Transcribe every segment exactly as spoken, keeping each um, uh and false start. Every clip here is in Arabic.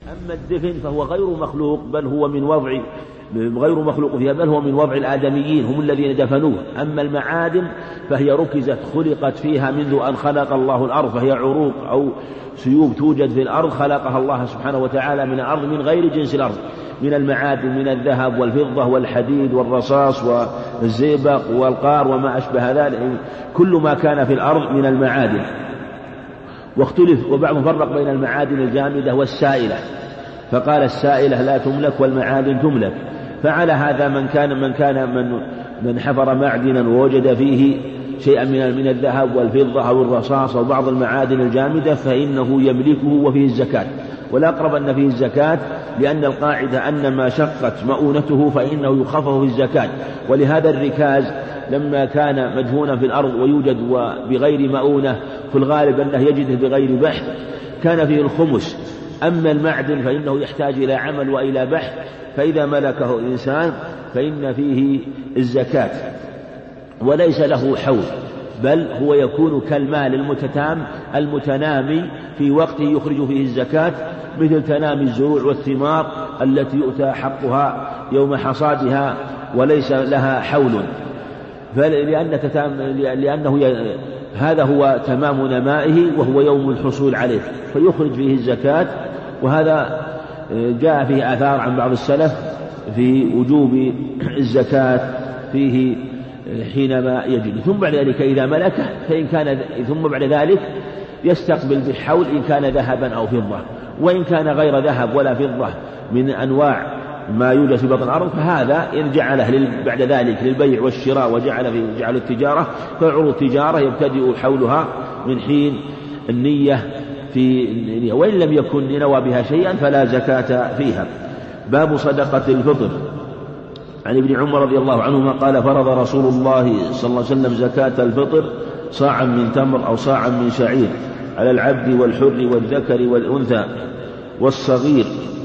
أما الدفن فهو غير مخلوق، بل هو من وضع غير مخلوق فيها، بل هو من وضع الآدميين هم الذين دفنوه. أما المعادن فهي ركزت خلقت فيها منذ أن خلق الله الأرض، فهي عروق أو سيوب توجد في الأرض خلقها الله سبحانه وتعالى من الأرض من غير جنس الأرض، من المعادن من الذهب والفضة والحديد والرصاص والزئبق والقار وما أشبه ذلك، كل ما كان في الأرض من المعادن. واختلف وبعضهم فرق بين المعادن الجامدة والسائلة، فقال السائلة لا تملك والمعادن تملك. فعلى هذا من كان من كان من من حفر معدنا ووجد فيه شيئا من من الذهب والفضة أو الرصاص أو بعض المعادن الجامدة فإنه يملكه وفيه الزكاة، والأقرب أن فيه الزكاة، لأن القاعدة أن ما شقت مؤونته فإنه يخفف في الزكاة. ولهذا الركاز لما كان مدفونا في الأرض ويوجد بغير مؤونة في الغالب أنه يجده بغير بحث كان فيه الخمس. أما المعدن فإنه يحتاج إلى عمل وإلى بحث، فإذا ملكه الإنسان فإن فيه الزكاة وليس له حول، بل هو يكون كالمال المتتام المتنامي في وقته يخرج فيه الزكاة، مثل تنامي الزروع والثمار التي يؤتى حقها يوم حصادها وليس لها حول، فلأن تتام لأنه هذا هو تمام نمائه وهو يوم الحصول عليه فيخرج فيه الزكاة. وهذا جاء فيه آثار عن بعض السلف في وجوب الزكاة فيه حينما يجد. ثم بعد ذلك إذا ملكه فإن كان ثم بعد ذلك يستقبل بالحول إن كان ذهبا أو فضة، وإن كان غير ذهب ولا فضة من أنواع ما يوجد في بطن الأرض فهذا إن جعله بعد ذلك للبيع والشراء وجعل في جعل التجارة فعروض التجارة يبتدئ حولها من حين النية في النية، وإن لم يكن نوى بها شيئا فلا زكاة فيها. باب صدقة الفطر. عن ابن عمر رضي الله عنهما قال فرض رسول الله صلى الله عليه وسلم زكاة الفطر صاعا من تمر أو صاعا من شعير على العبد والحر والذكر والأنثى والصغير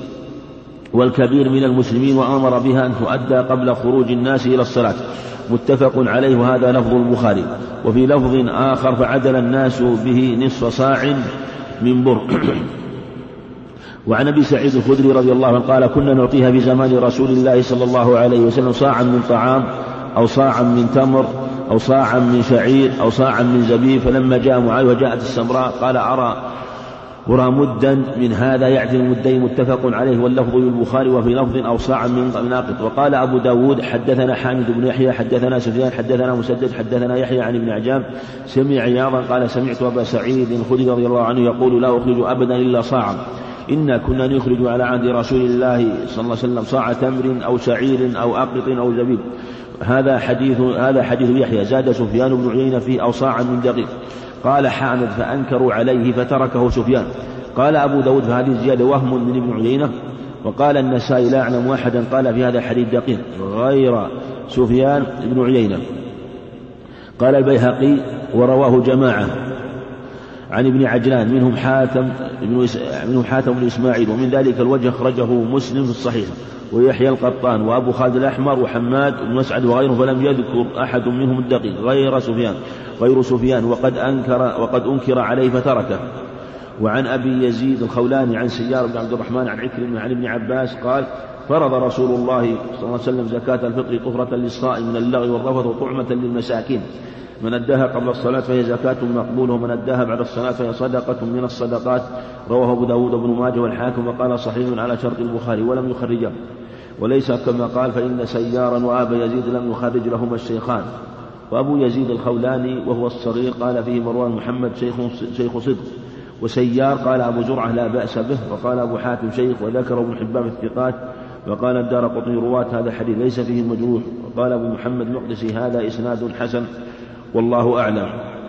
والكبير من المسلمين، وأمر بها أن تؤدى قبل خروج الناس إلى الصلاة. متفق عليه، وهذا لفظ البخاري. وفي لفظ آخر فعدل الناس به نصف صاع من بر. وعن أبي سعيد الخدري رضي الله عنه قال كنا نعطيها في زمان رسول الله صلى الله عليه وسلم صاعا من طعام أو صاعا من تمر أو صاعا من شعير أو صاعا من زبيب، فلما جاء معاذ وجاءت السمراء قال أرى أرى مدا من هذا يعدل مدين. متفق عليه، واللفظ للبخاري. وفي لفظ أو صاعا من ناقط. وقال أبو داود حدثنا حامد بن يحيى حدثنا سفيان حدثنا مسدد حدثنا يحيى عن ابن عجام سمع عياضا قال سمعت أبا سعيد الخدري رضي الله عنه يقول لا أخرج أبدا إلا صاعا، إنا كنا نخرج على عهد رسول الله صلى الله عليه وسلم صاع تمر أو شعير أو أقط أو زبيب. هذا حديث هذا حديث يحيى. زاد سفيان بن عيينة فيه أو صاعا من دقيق. قال حامد فأنكروا عليه فتركه سفيان. قال أبو داود فهذه الزيادة وهم من ابن عيينة. وقال النسائي لا أعلم واحدا قال في هذا الحديث دقيق غير سفيان بن عيينة. قال البيهقي ورواه جماعة عن ابن عجلان منهم حاتم بن منهم حاتم بن إسماعيل، ومن ذلك الوجه أخرجه مسلم في الصحيح ويحيى القطان وأبو خالد الأحمر وحماد بن مسعد وغيرهم، فلم يذكر أحد منهم الدقيق غير سفيان غير سفيان وقد أنكر وقد أنكر عليه فتركه. وعن أبي يزيد الخولاني عن سيار بن عبد الرحمن عن عكرمة عن ابن عباس قال فرض رسول الله صلى الله عليه وسلم زكاة الفطر طهرة للصائم من اللغو والرفث وطعمة للمساكين، من أداها قبل الصلاة فهي زكاة مقبولة، ومن أداها بعد الصلاة فهي صدقة من الصدقات. رواه أبو داود وابن ماجه والحاكم وقال صحيح على شرط البخاري ولم يخرجه، وليس كما قال فإن سيارا وأبا يزيد لم يخرج لهما الشيخان. وأبو يزيد الخولاني وهو الصغير قال فيه مروان محمد شيخ, شيخ صدق. وسيار قال أبو زرعة لا بأس به. وقال أبو حاتم شيخ، وذكر ابن حبان في الثقات. وقال الدارقطني رواة هذا الحديث ليس فيه المجروح. وقال أبو محمد المقدسي هذا إسناد حسن والله أعلم.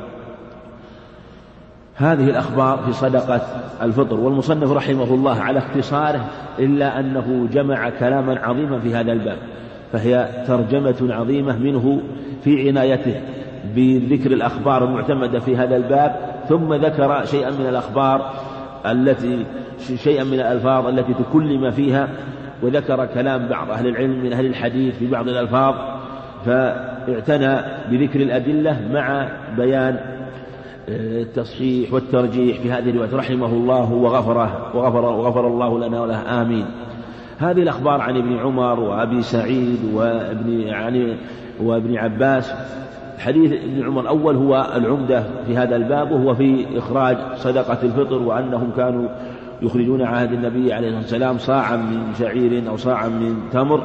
هذه الأخبار في صدقة الفطر، والمصنف رحمه الله على اختصاره إلا أنه جمع كلاما عظيما في هذا الباب، فهي ترجمة عظيمة منه في عنايته بذكر الأخبار المعتمدة في هذا الباب، ثم ذكر شيئا من الأخبار التي شيئا من الألفاظ التي تكلم فيها، وذكر كلام بعض أهل العلم من أهل الحديث في بعض الألفاظ، فاعتنى بذكر الأدلة مع بيان التصحيح والترجيح في هذه الرواية رحمه الله وغفره وغفر, وغفر الله لنا وله آمين. هذه الأخبار عن ابن عمر وأبي سعيد وابن يعني وابن عباس. حديث ابن عمر الأول هو العمدة في هذا الباب، وهو في إخراج صدقة الفطر، وأنهم كانوا يخرجون عهد النبي عليه الصلاة والسلام صاعا من شعير أو صاعا من تمر،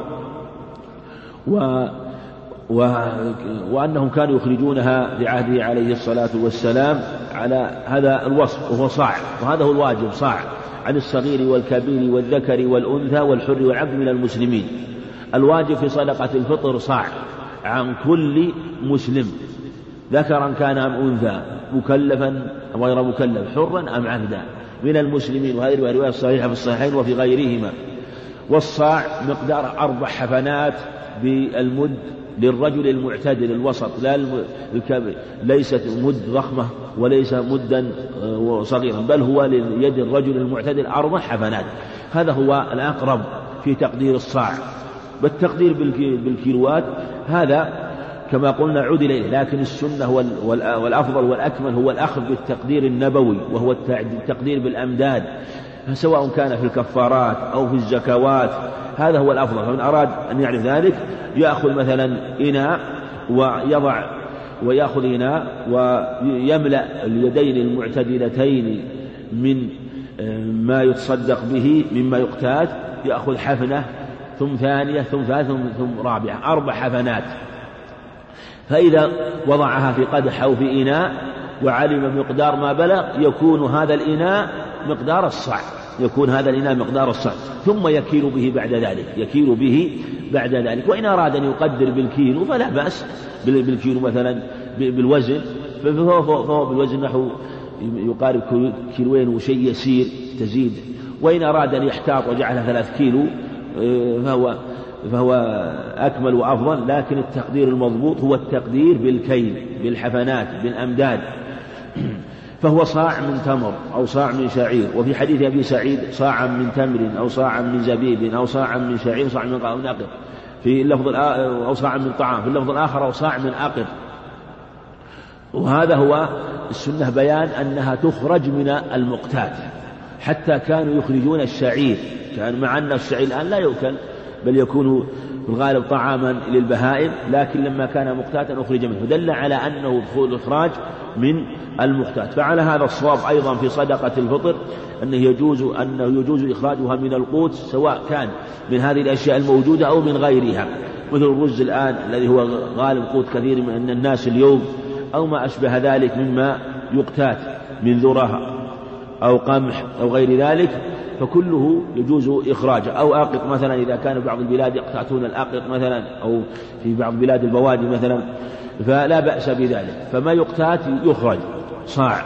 و و... وأنهم كانوا يخرجونها في عهده عليه الصلاة والسلام على هذا الوصف، وهو صاع، وهذا هو الواجب، صاع عن الصغير والكبير والذكر والأنثى والحر والعبد من المسلمين. الواجب في صدقة الفطر صاع عن كل مسلم، ذكرا كان أم أنثى، مكلفا أم غير مكلف، حرا أم عبدا، من المسلمين. وهذه الرواية الصحيحة في الصحيحين وفي غيرهما. والصاع مقدار أربع حفنات بالمد للرجل المعتدل الوسط، لا الكبير، ليست مد ضخمة وليس مدا صغيرا، بل هو ليد الرجل المعتدل أربع حفنات. هذا هو الأقرب في تقدير الصاع. بالتقدير بالكيلوات هذا كما قلنا عدل إليه، لكن السنة والأفضل والأكمل هو الأخذ بالتقدير النبوي، وهو التقدير بالأمداد، سواء كان في الكفارات أو في الزكوات، هذا هو الأفضل. فمن أراد أن يعرف ذلك يأخذ مثلا إناء ويضع ويأخذ إناء ويملأ اليدين المعتدلتين من ما يتصدق به مما يقتات، يأخذ حفنة ثم ثانية ثم ثالثة ثم رابعة، أربع حفنات. فإذا وضعها في قدح أو في إناء وعلم مقدار ما بلغ، يكون هذا الإناء مقدار الصاع، يكون هذا الإناء مقدار الصاع، ثم يكيل به بعد ذلك، يكيل به بعد ذلك. وإن أراد أن يقدر بالكيلو فلا بأس بالكيلو، مثلا بالوزن، فهو بالوزن نحو يقارب كيلوين وشيء يسير تزيد. وإن أراد أن يحتاط وجعلها ثلاث كيلو فهو فهو أكمل وأفضل، لكن التقدير المضبوط هو التقدير بالكيل بالحفنات بالأمداد. فهو صاع من تمر أو صاع من شعير. وفي حديث أبي سعيد صاعا من تمر أو صاعا من زبيب أو صاعا من شعير صاع من أقر، في اللفظ أو صاع من طعام، في اللفظ الآخر أو صاع من أقر. وهذا هو السنة، بيان أنها تخرج من المقتات. حتى كانوا يخرجون الشعير، كان مع أن الشعير الآن لا يؤكل بل يكون في الغالب طعاما للبهائم، لكن لما كان مقتاتا أخرج منه، دل على أنه الإخراج من المقتات. فعلى هذا الصواب أيضا في صدقة الفطر أنه يجوز أنه يجوز إخراجها من القوت، سواء كان من هذه الأشياء الموجودة أو من غيرها، مثل الرز الآن الذي هو غالب قوت كثير من الناس اليوم، أو ما أشبه ذلك مما يقتات من ذرة أو قمح أو غير ذلك، فكله يجوز إخراجه. أو أقط مثلا، إذا كان بعض البلاد يقتاتون الأقط مثلا، أو في بعض بلاد البوادي مثلا، فلا بأس بذلك. فما يقتات يخرج صاع،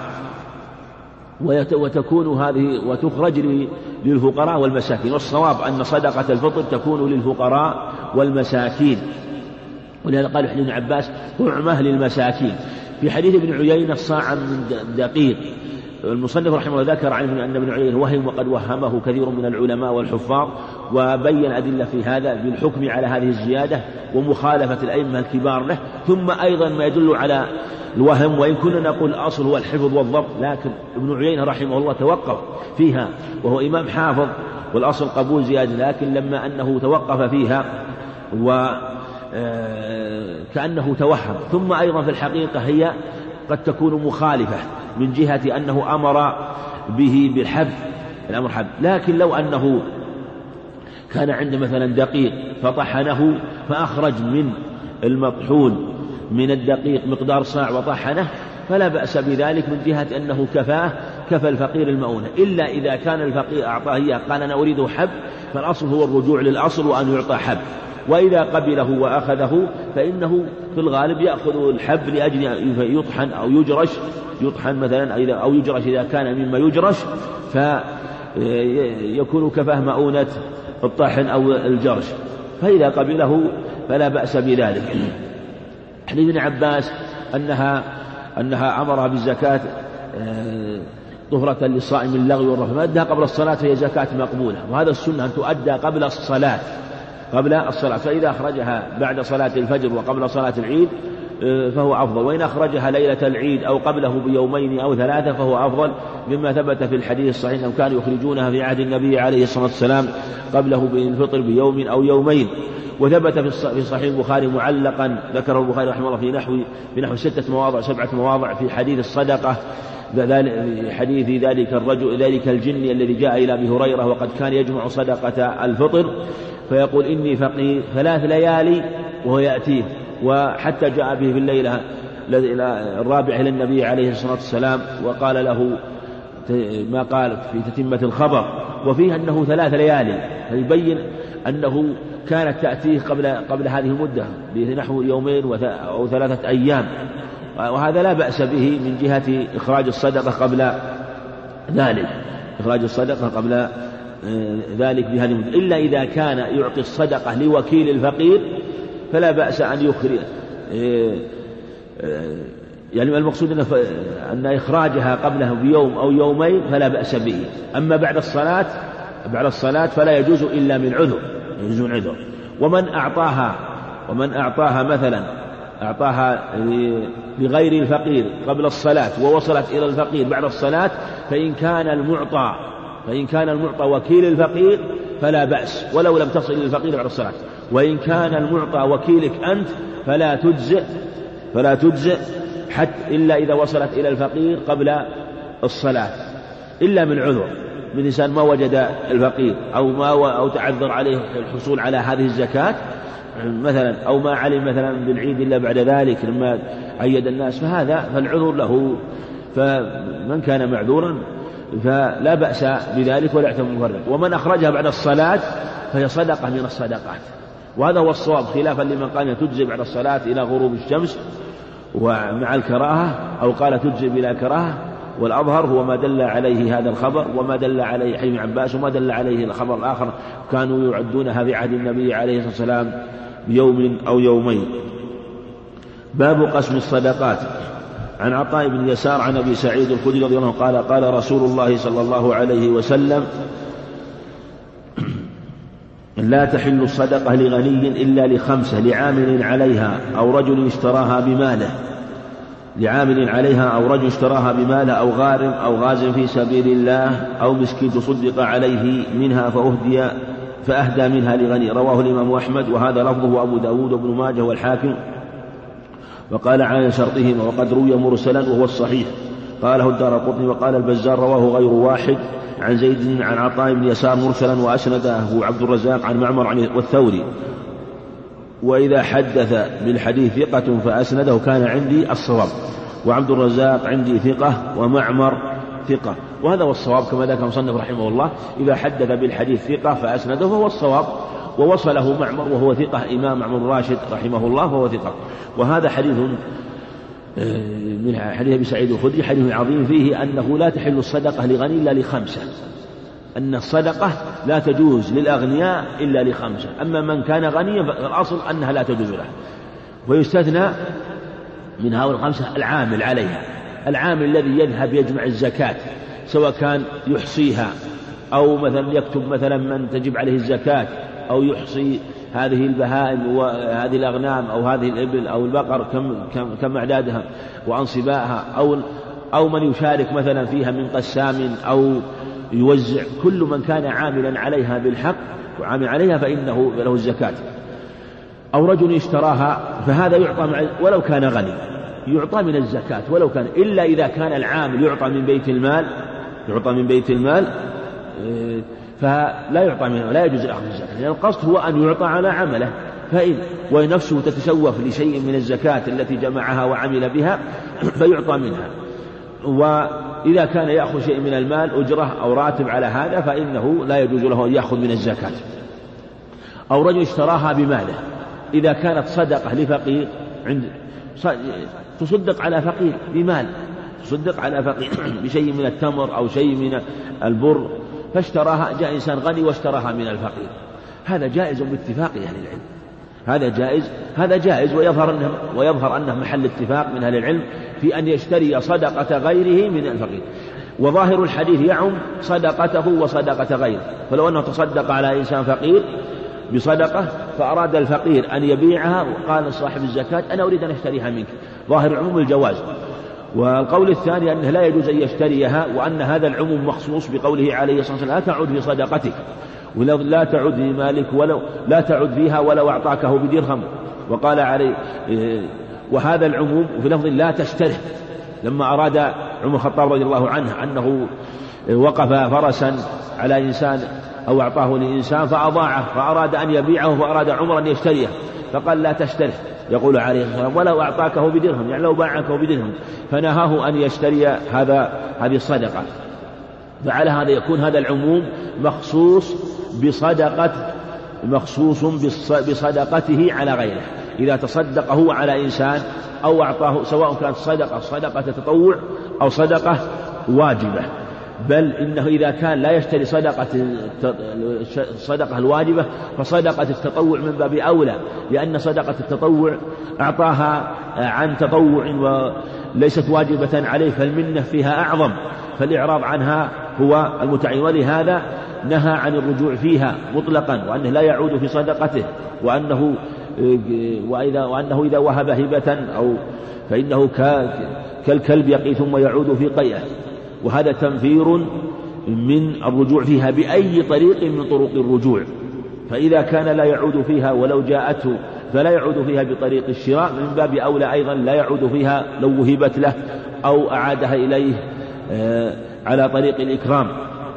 وتكون هذه وتخرج للفقراء والمساكين. والصواب أن صدقة الفطر تكون للفقراء والمساكين، ولهذا قال ابن عباس طعمة للمساكين. في حديث ابن عيينة صاعا من دقيق. المصنف رحمه الله ذكر عنه أن ابن عيينة وهم، وقد وهمه كثير من العلماء والحفاظ، وبين أدلة في هذا بالحكم على هذه الزيادة ومخالفة الأئمة الكبار له. ثم أيضا ما يدل على الوهم، وإن كنا نقول الأصل هو الحفظ والضبط، لكن ابن عيينة رحمه الله توقف فيها، وهو إمام حافظ والأصل قبول زيادة، لكن لما أنه توقف فيها وكأنه توهم. ثم أيضا في الحقيقة هي قد تكون مخالفة من جهة أنه أمر به بالحذف، الأمر حذف. لكن لو أنه كان عنده مثلا دقيق فطحنه فأخرج من المطحون من الدقيق مقدار صاع وطحنه، فلا بأس بذلك من جهة أنه كفاه كفى الفقير المؤونة. إلا إذا كان الفقير أعطاه إياه قال أنا أريده حب، فالأصل هو الرجوع للأصل وأن يعطى حب. وإذا قبله وأخذه فإنه في الغالب يأخذ الحب لأجل يطحن أو يجرش، يطحن مثلا أو يجرش إذا كان مما يجرش، فيكون كفاه مؤونة الطحن أو الجرش، فإذا قبله فلا بأس بذلك. حديث ابن عباس أنها أنها أمرها بالزكاة طهرة للصائم اللغو والرفث، ما أدها قبل الصلاة فهي زكاة مقبولة، وهذا السنة أن تؤدى قبل الصلاة قبل الصلاة. فإذا أخرجها بعد صلاة الفجر وقبل صلاة العيد فهو أفضل، وإن أخرجها ليلة العيد أو قبله بيومين أو ثلاثة فهو أفضل، مما ثبت في الحديث الصحيح أنهم كانوا يخرجونها في عهد النبي عليه الصلاة والسلام قبله بالفطر بيوم أو يومين. وثبت في صحيح البخاري معلقا، ذكره البخاري رحمه الله في نحو في نحو ستة مواضع سبعة مواضع في حديث الصدقة، حديث ذلك الرجل ذلك الجن الذي جاء إلى أبي هريرة وقد كان يجمع صدقة الفطر فيقول إني فقير ثلاث ليالي وهو يأتيه، وحتى جاء به في الليلة الرابعة إلى النبي عليه الصلاة والسلام وقال له ما قال في تتمة الخبر، وفيه أنه ثلاث ليالي، فيبين أنه كانت تأتيه قبل قبل هذه المدة بنحو يومين أو ثلاثة أيام، وهذا لا بأس به من جهة إخراج الصدقة قبل ذلك، إخراج الصدقة قبل ذلك بهذه المدة، إلا إذا كان يعطي الصدقة لوكيل الفقير فلا بأس أن يخرج، يعني المقصود أن إخراجها قبله بيوم أو يومين فلا بأس به. أما بعد الصلاة بعد الصلاة فلا يجوز إلا من عذر، يجوز من عذر. ومن أعطاها ومن أعطاها مثلا أعطاها لغير الفقير قبل الصلاة ووصلت إلى الفقير بعد الصلاة، فإن كان المعطى فإن كان المعطى وكيل الفقير فلا بأس ولو لم تصل إلى الفقير بعد الصلاة، وإن كان المعطى وكيلك أنت فلا تجزئ فلا تجزئ حتى إلا إذا وصلت إلى الفقير قبل الصلاة، إلا من عذر، من إنسان ما وجد الفقير أو ما أو تعذر عليه الحصول على هذه الزكاة مثلا، أو ما علم مثلا بالعيد إلا بعد ذلك لما عيد الناس، فهذا فالعذر له، فمن كان معذورا فلا بأس بذلك ولا يعتبر مفرد. ومن أخرجها بعد الصلاة فهي صدقة من الصدقات، وهذا هو الصواب، خلافا لمن قال تجزي بعد الصلاة إلى غروب الشمس ومع الكراهة، أو قال تجزي بلا كراهة، والأظهر هو ما دل عليه هذا الخبر وما دل عليه حديث عباس وما دل عليه الخبر الآخر، كانوا يعدونها في عهد النبي عليه الصلاة والسلام بيوم أو يومين. باب قسم الصدقات. عن عطاء بن يسار عن أبي سعيد الخدري رضي الله عنه قال قال رسول الله صلى الله عليه وسلم لا تحل الصدقة لغني إلا لخمسة: لعامل عليها أو رجل اشتراها بماله لعامل عليها أو رجل اشتراها بماله أو غارم أو غاز في سبيل الله أو مسكين تصدق عليه منها فأهدي فأهدى منها لغني. رواه الإمام أحمد، وهذا لفظه أبو داود وابن ماجه والحاكم، وقال على شرطهما، وقد روي مرسلا وهو الصحيح. قاله الدارقطني وقال البزار رواه غير واحد عن زيد عن عطاء بن يسار مرسلا، وأسنده عبد الرزاق عن معمر عن والثوري. وإذا حدث بالحديث ثقة فأسنده كان عندي الصواب، وعبد الرزاق عندي ثقة ومعمر ثقة، وهذا هو الصواب كما ذكر المصنف رحمه الله، إذا حدث بالحديث ثقة فأسنده فهو الصواب، ووصله معمر وهو ثقة، إمام معمر راشد رحمه الله فهو ثقة. وهذا حديث من حديث أبي سعيد الخدري حديث عظيم فيه أنه لا تحل الصدقة لغني إلا لخمسة، أن الصدقة لا تجوز للأغنياء إلا لخمسة، أما من كان غنيا فالأصل أنها لا تجوز له. ويستثنى من هؤلاء الخمسة العامل عليها، العامل الذي يذهب يجمع الزكاة سواء كان يحصيها أو مثلا يكتب مثلا من تجب عليه الزكاة، أو يحصي هذه البهائم وهذه الأغنام أو هذه الإبل أو البقر كم, كم, كم أعدادها وأنصبائها، أو, أو من يشارك مثلا فيها من قسام أو يوزع، كل من كان عاملا عليها بالحق وعامل عليها فإنه له الزكاة. أو رجل اشتراها فهذا يعطى ولو كان غني، يعطى من الزكاة ولو كان، إلا إذا كان العامل يعطى من بيت المال يعطى من بيت المال فلا يعطى منه، لا يجوز أخذ الزكاة، لأن القصد هو أن يعطى على عمله، فإن ونفسه تتشوف لشيء من الزكاة التي جمعها وعمل بها فيعطى منها. وإذا كان يأخذ شيء من المال أجرة أو راتب على هذا فإنه لا يجوز له أن يأخذ من الزكاة. أو رجل اشتراها بماله، إذا كانت صدقة لفقير عند تصدق على فقير بمال، تصدق على فقير بشيء من التمر أو شيء من البر، فاشتراها، جاء إنسان غني واشتراها من الفقير، هذا جائز باتفاق أهل العلم، هذا جائز هذا جائز ويظهر أنه ويظهر أنه محل اتفاق من أهل العلم في أن يشتري صدقة غيره من الفقير. وظاهر الحديث يعم صدقته وصدقة غيره، فلو أنه تصدق على إنسان فقير بصدقة فأراد الفقير أن يبيعها وقال صاحب الزكاة أنا أريد أن أشتريها منك، ظاهر عموم الجواز. والقول الثاني أنه لا يجوز أن يشتريها، وأن هذا العموم مخصوص بقوله عليه الصلاة والسلام لا تعد في صدقتك، ولا تعد في مالك ولو لا تعد فيها ولو أعطاكه بدرهم. وقال عليه وهذا العموم في لفظ لا تشتره، لما أراد عمر الخطاب رضي الله عنه أنه وقف فرسا على إنسان أو أعطاه لإنسان فأضاعه فأراد أن يبيعه، فأراد عمر أن يشتريه فقال لا تشتره، يقول عليه الصلاة والسلام ولو أعطاكه بدرهم، يعني لو باعكه بدرهم، فنهاه أن يشتري هذا هذه الصدقة. فعلى هذا يكون هذا العموم مخصوص بصدقة مخصوص بصدقته على غيره، إذا تصدق هو على إنسان أو أعطاه، سواء كانت صدقة صدقة تطوع أو صدقة واجبة. بل إنه إذا كان لا يشتري صدقة الصدقة الواجبة فصدقة التطوع من باب أولى، لأن صدقة التطوع أعطاها عن تطوع وليست واجبة عليه، فالمنة فيها أعظم، فالإعراض عنها هو المتعين. ولهذا نهى عن الرجوع فيها مطلقا، وأنه لا يعود في صدقته، وأنه وإذا وأنه إذا وهب هبة أو فإنه كالكلب يقي ثم يعود في قيئه، وهذا تنفير من الرجوع فيها بأي طريق من طرق الرجوع. فإذا كان لا يعود فيها ولو جاءته فلا يعود فيها بطريق الشراء، من باب أولى أيضا لا يعود فيها لو وهبت له أو أعادها إليه على طريق الإكرام.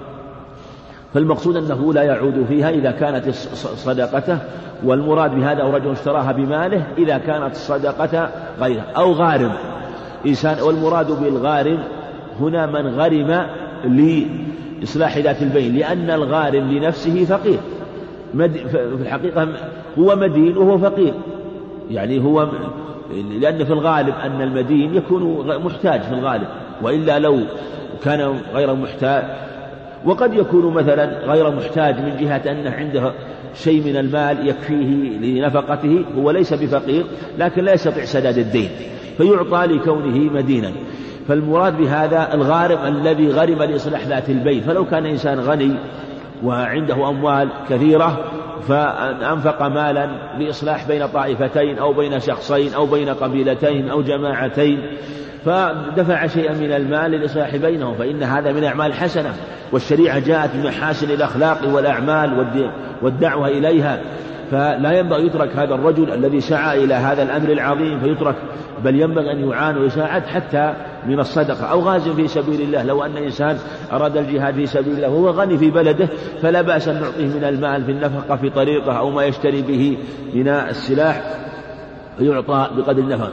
فالمقصود أنه لا يعود فيها إذا كانت صدقته، والمراد بهذا أو رجل اشتراها بماله إذا كانت صدقة غيره أو غارم إنسان. والمراد بالغارم هنا من غرم لإصلاح ذات البين، لأن الغارم لنفسه فقير، في الحقيقة هو مدين وهو فقير، يعني هو لأن في الغالب أن المدين يكون محتاج في الغالب، وإلا لو كان غير محتاج، وقد يكون مثلا غير محتاج من جهة أنه عنده شيء من المال يكفيه لنفقته، هو ليس بفقير لكن لا يستطيع سداد الدين فيعطى لكونه مدينا. فالمراد بهذا الغارم الذي غرم لإصلاح ذات البين. فلو كان إنسان غني وعنده أموال كثيرة فأنفق مالا لإصلاح بين طائفتين أو بين شخصين أو بين قبيلتين أو جماعتين، فدفع شيئا من المال للإصلاح بينهم، فإن هذا من أعمال حسنة، والشريعة جاءت بمحاسن الأخلاق والأعمال والدعوة إليها، فلا ينبغي يترك هذا الرجل الذي سعى إلى هذا الأمر العظيم فيترك، بل ينبغي أن يعان ويساعد حتى من الصدقة. أو غازٍ في سبيل الله، لو أن إنسان أراد الجهاد في سبيل الله وهو غني في بلده فلا بأس أن نعطيه من المال في النفقة في طريقه أو ما يشتري به من السلاح يعطى بقدر النفقة.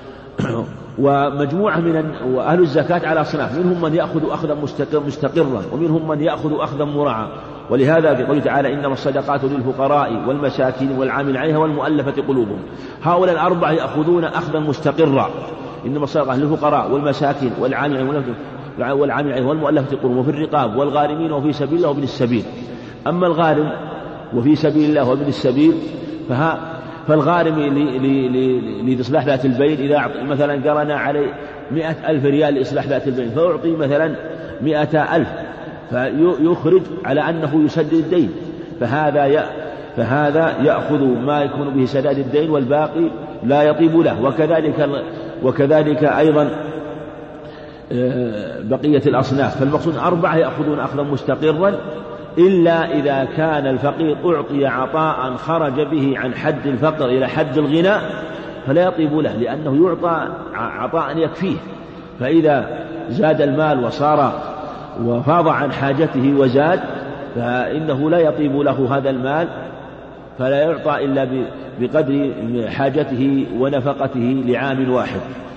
ومجموعة من وأهل الزكاة على أصناف، منهم من يأخذ أخذا مستقرا ومنهم من يأخذ أخذا مرعى. ولهذا في قوله تعالى إنما الصدقات للفقراء والمساكين والعاملين عليها والمؤلفة قلوبهم، هؤلاء الأربعة يأخذون أخذا مستقرا، إنما الصدقات للفقراء والمساكين والعاملين عليها والمؤلفة قلوبهم وفي الرقاب والغارمين وفي سبيل الله وابن السبيل. أما الغارم وفي سبيل الله وابن السبيل فها فالغارم لإصلاح ذات البين إذا مثلا قرنا عليه مئة ألف ريال لإصلاح ذات البين فأعطي مثلا مئة ألف فيخرج على أنه يسدد الدين، فهذا فهذا يأخذ ما يكون به سداد الدين والباقي لا يطيب له. وكذلك وكذلك أيضا بقية الأصناف. فالمقصود أربعة يأخذون أخذا مستقرا، إلا إذا كان الفقير أعطي عطاء خرج به عن حد الفقر إلى حد الغنى فلا يطيب له، لأنه يعطى عطاء يكفيه. فإذا زاد المال وصار وفاض عن حاجته وزاد فإنه لا يطيب له هذا المال، فلا يعطى إلا بقدر حاجته ونفقته لعام واحد.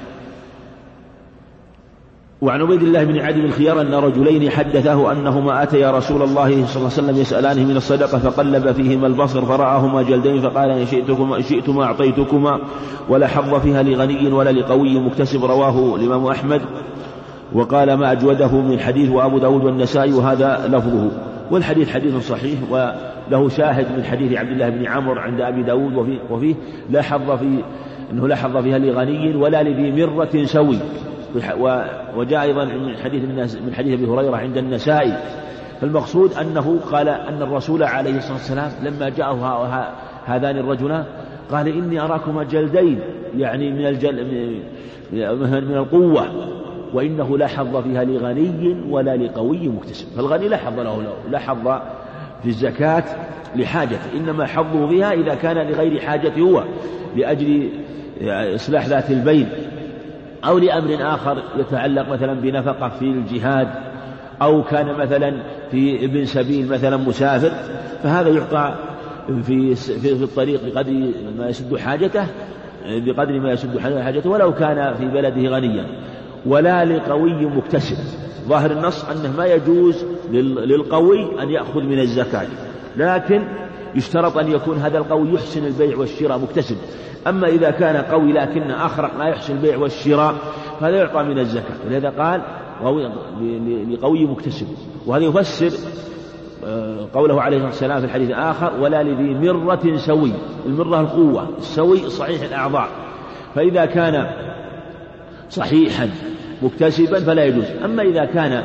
وعن عبيد الله بن عدي بن الخيار أن رجلين حدثاه أنهما أتيا رسول الله صلى الله عليه وسلم يسألانه من الصدقة فقلب فيهما البصر فرآهما جلدين فقال إن شئتكما, شئتما أعطيتكما ولا حظ فيها لغني ولا لقوي مكتسب. رواه الإمام أحمد وقال ما أجوده من حديث وأبو داود والنسائي وهذا لفظه. والحديث حديث صحيح وله شاهد من حديث عبد الله بن عمرو عند أبي داود وفيه, وفيه لا حظ في أنه لا حظ فيها لغني ولا لذي مرة سوي. وجاء أيضا من حديث من حديث أبي هريرة عند النسائي فالمقصود أنه قال أن الرسول عليه الصلاة والسلام لما جاءه هذان الرجلان قال إني أراكما جلدين، يعني من الجل من القوة، وإنه لا حظ فيها لغني ولا لقوي مكتسب. فالغني لا حظ له لا حظ في الزكاة لحاجته، إنما حظه فيها إذا كان لغير حاجته هو، لأجل إصلاح ذات البين أو لأمر آخر يتعلق مثلا بنفقة في الجهاد، أو كان مثلا في ابن سبيل مثلا مسافر، فهذا يعطى في في الطريق بقدر ما يسد حاجته بقدر ما يسد حاجته ولو كان في بلده غنيا. ولا لقوي مكتسب، ظاهر النص أنه ما يجوز للقوي أن يأخذ من الزكاة، لكن يشترط أن يكون هذا القوي يحسن البيع والشراء مكتسب. أما إذا كان قوي لكن آخر لا يحسن البيع والشراء فلا يعطى من الزكاة. ولهذا قال لقوي مكتسب. وهذا يفسر قوله عليه الصلاة والسلام في الحديث الآخر ولا لذي مرة سوي. المرة القوة، السوي صحيح الأعضاء، فإذا كان صحيحا مكتسبا فلا يجوز. أما إذا كان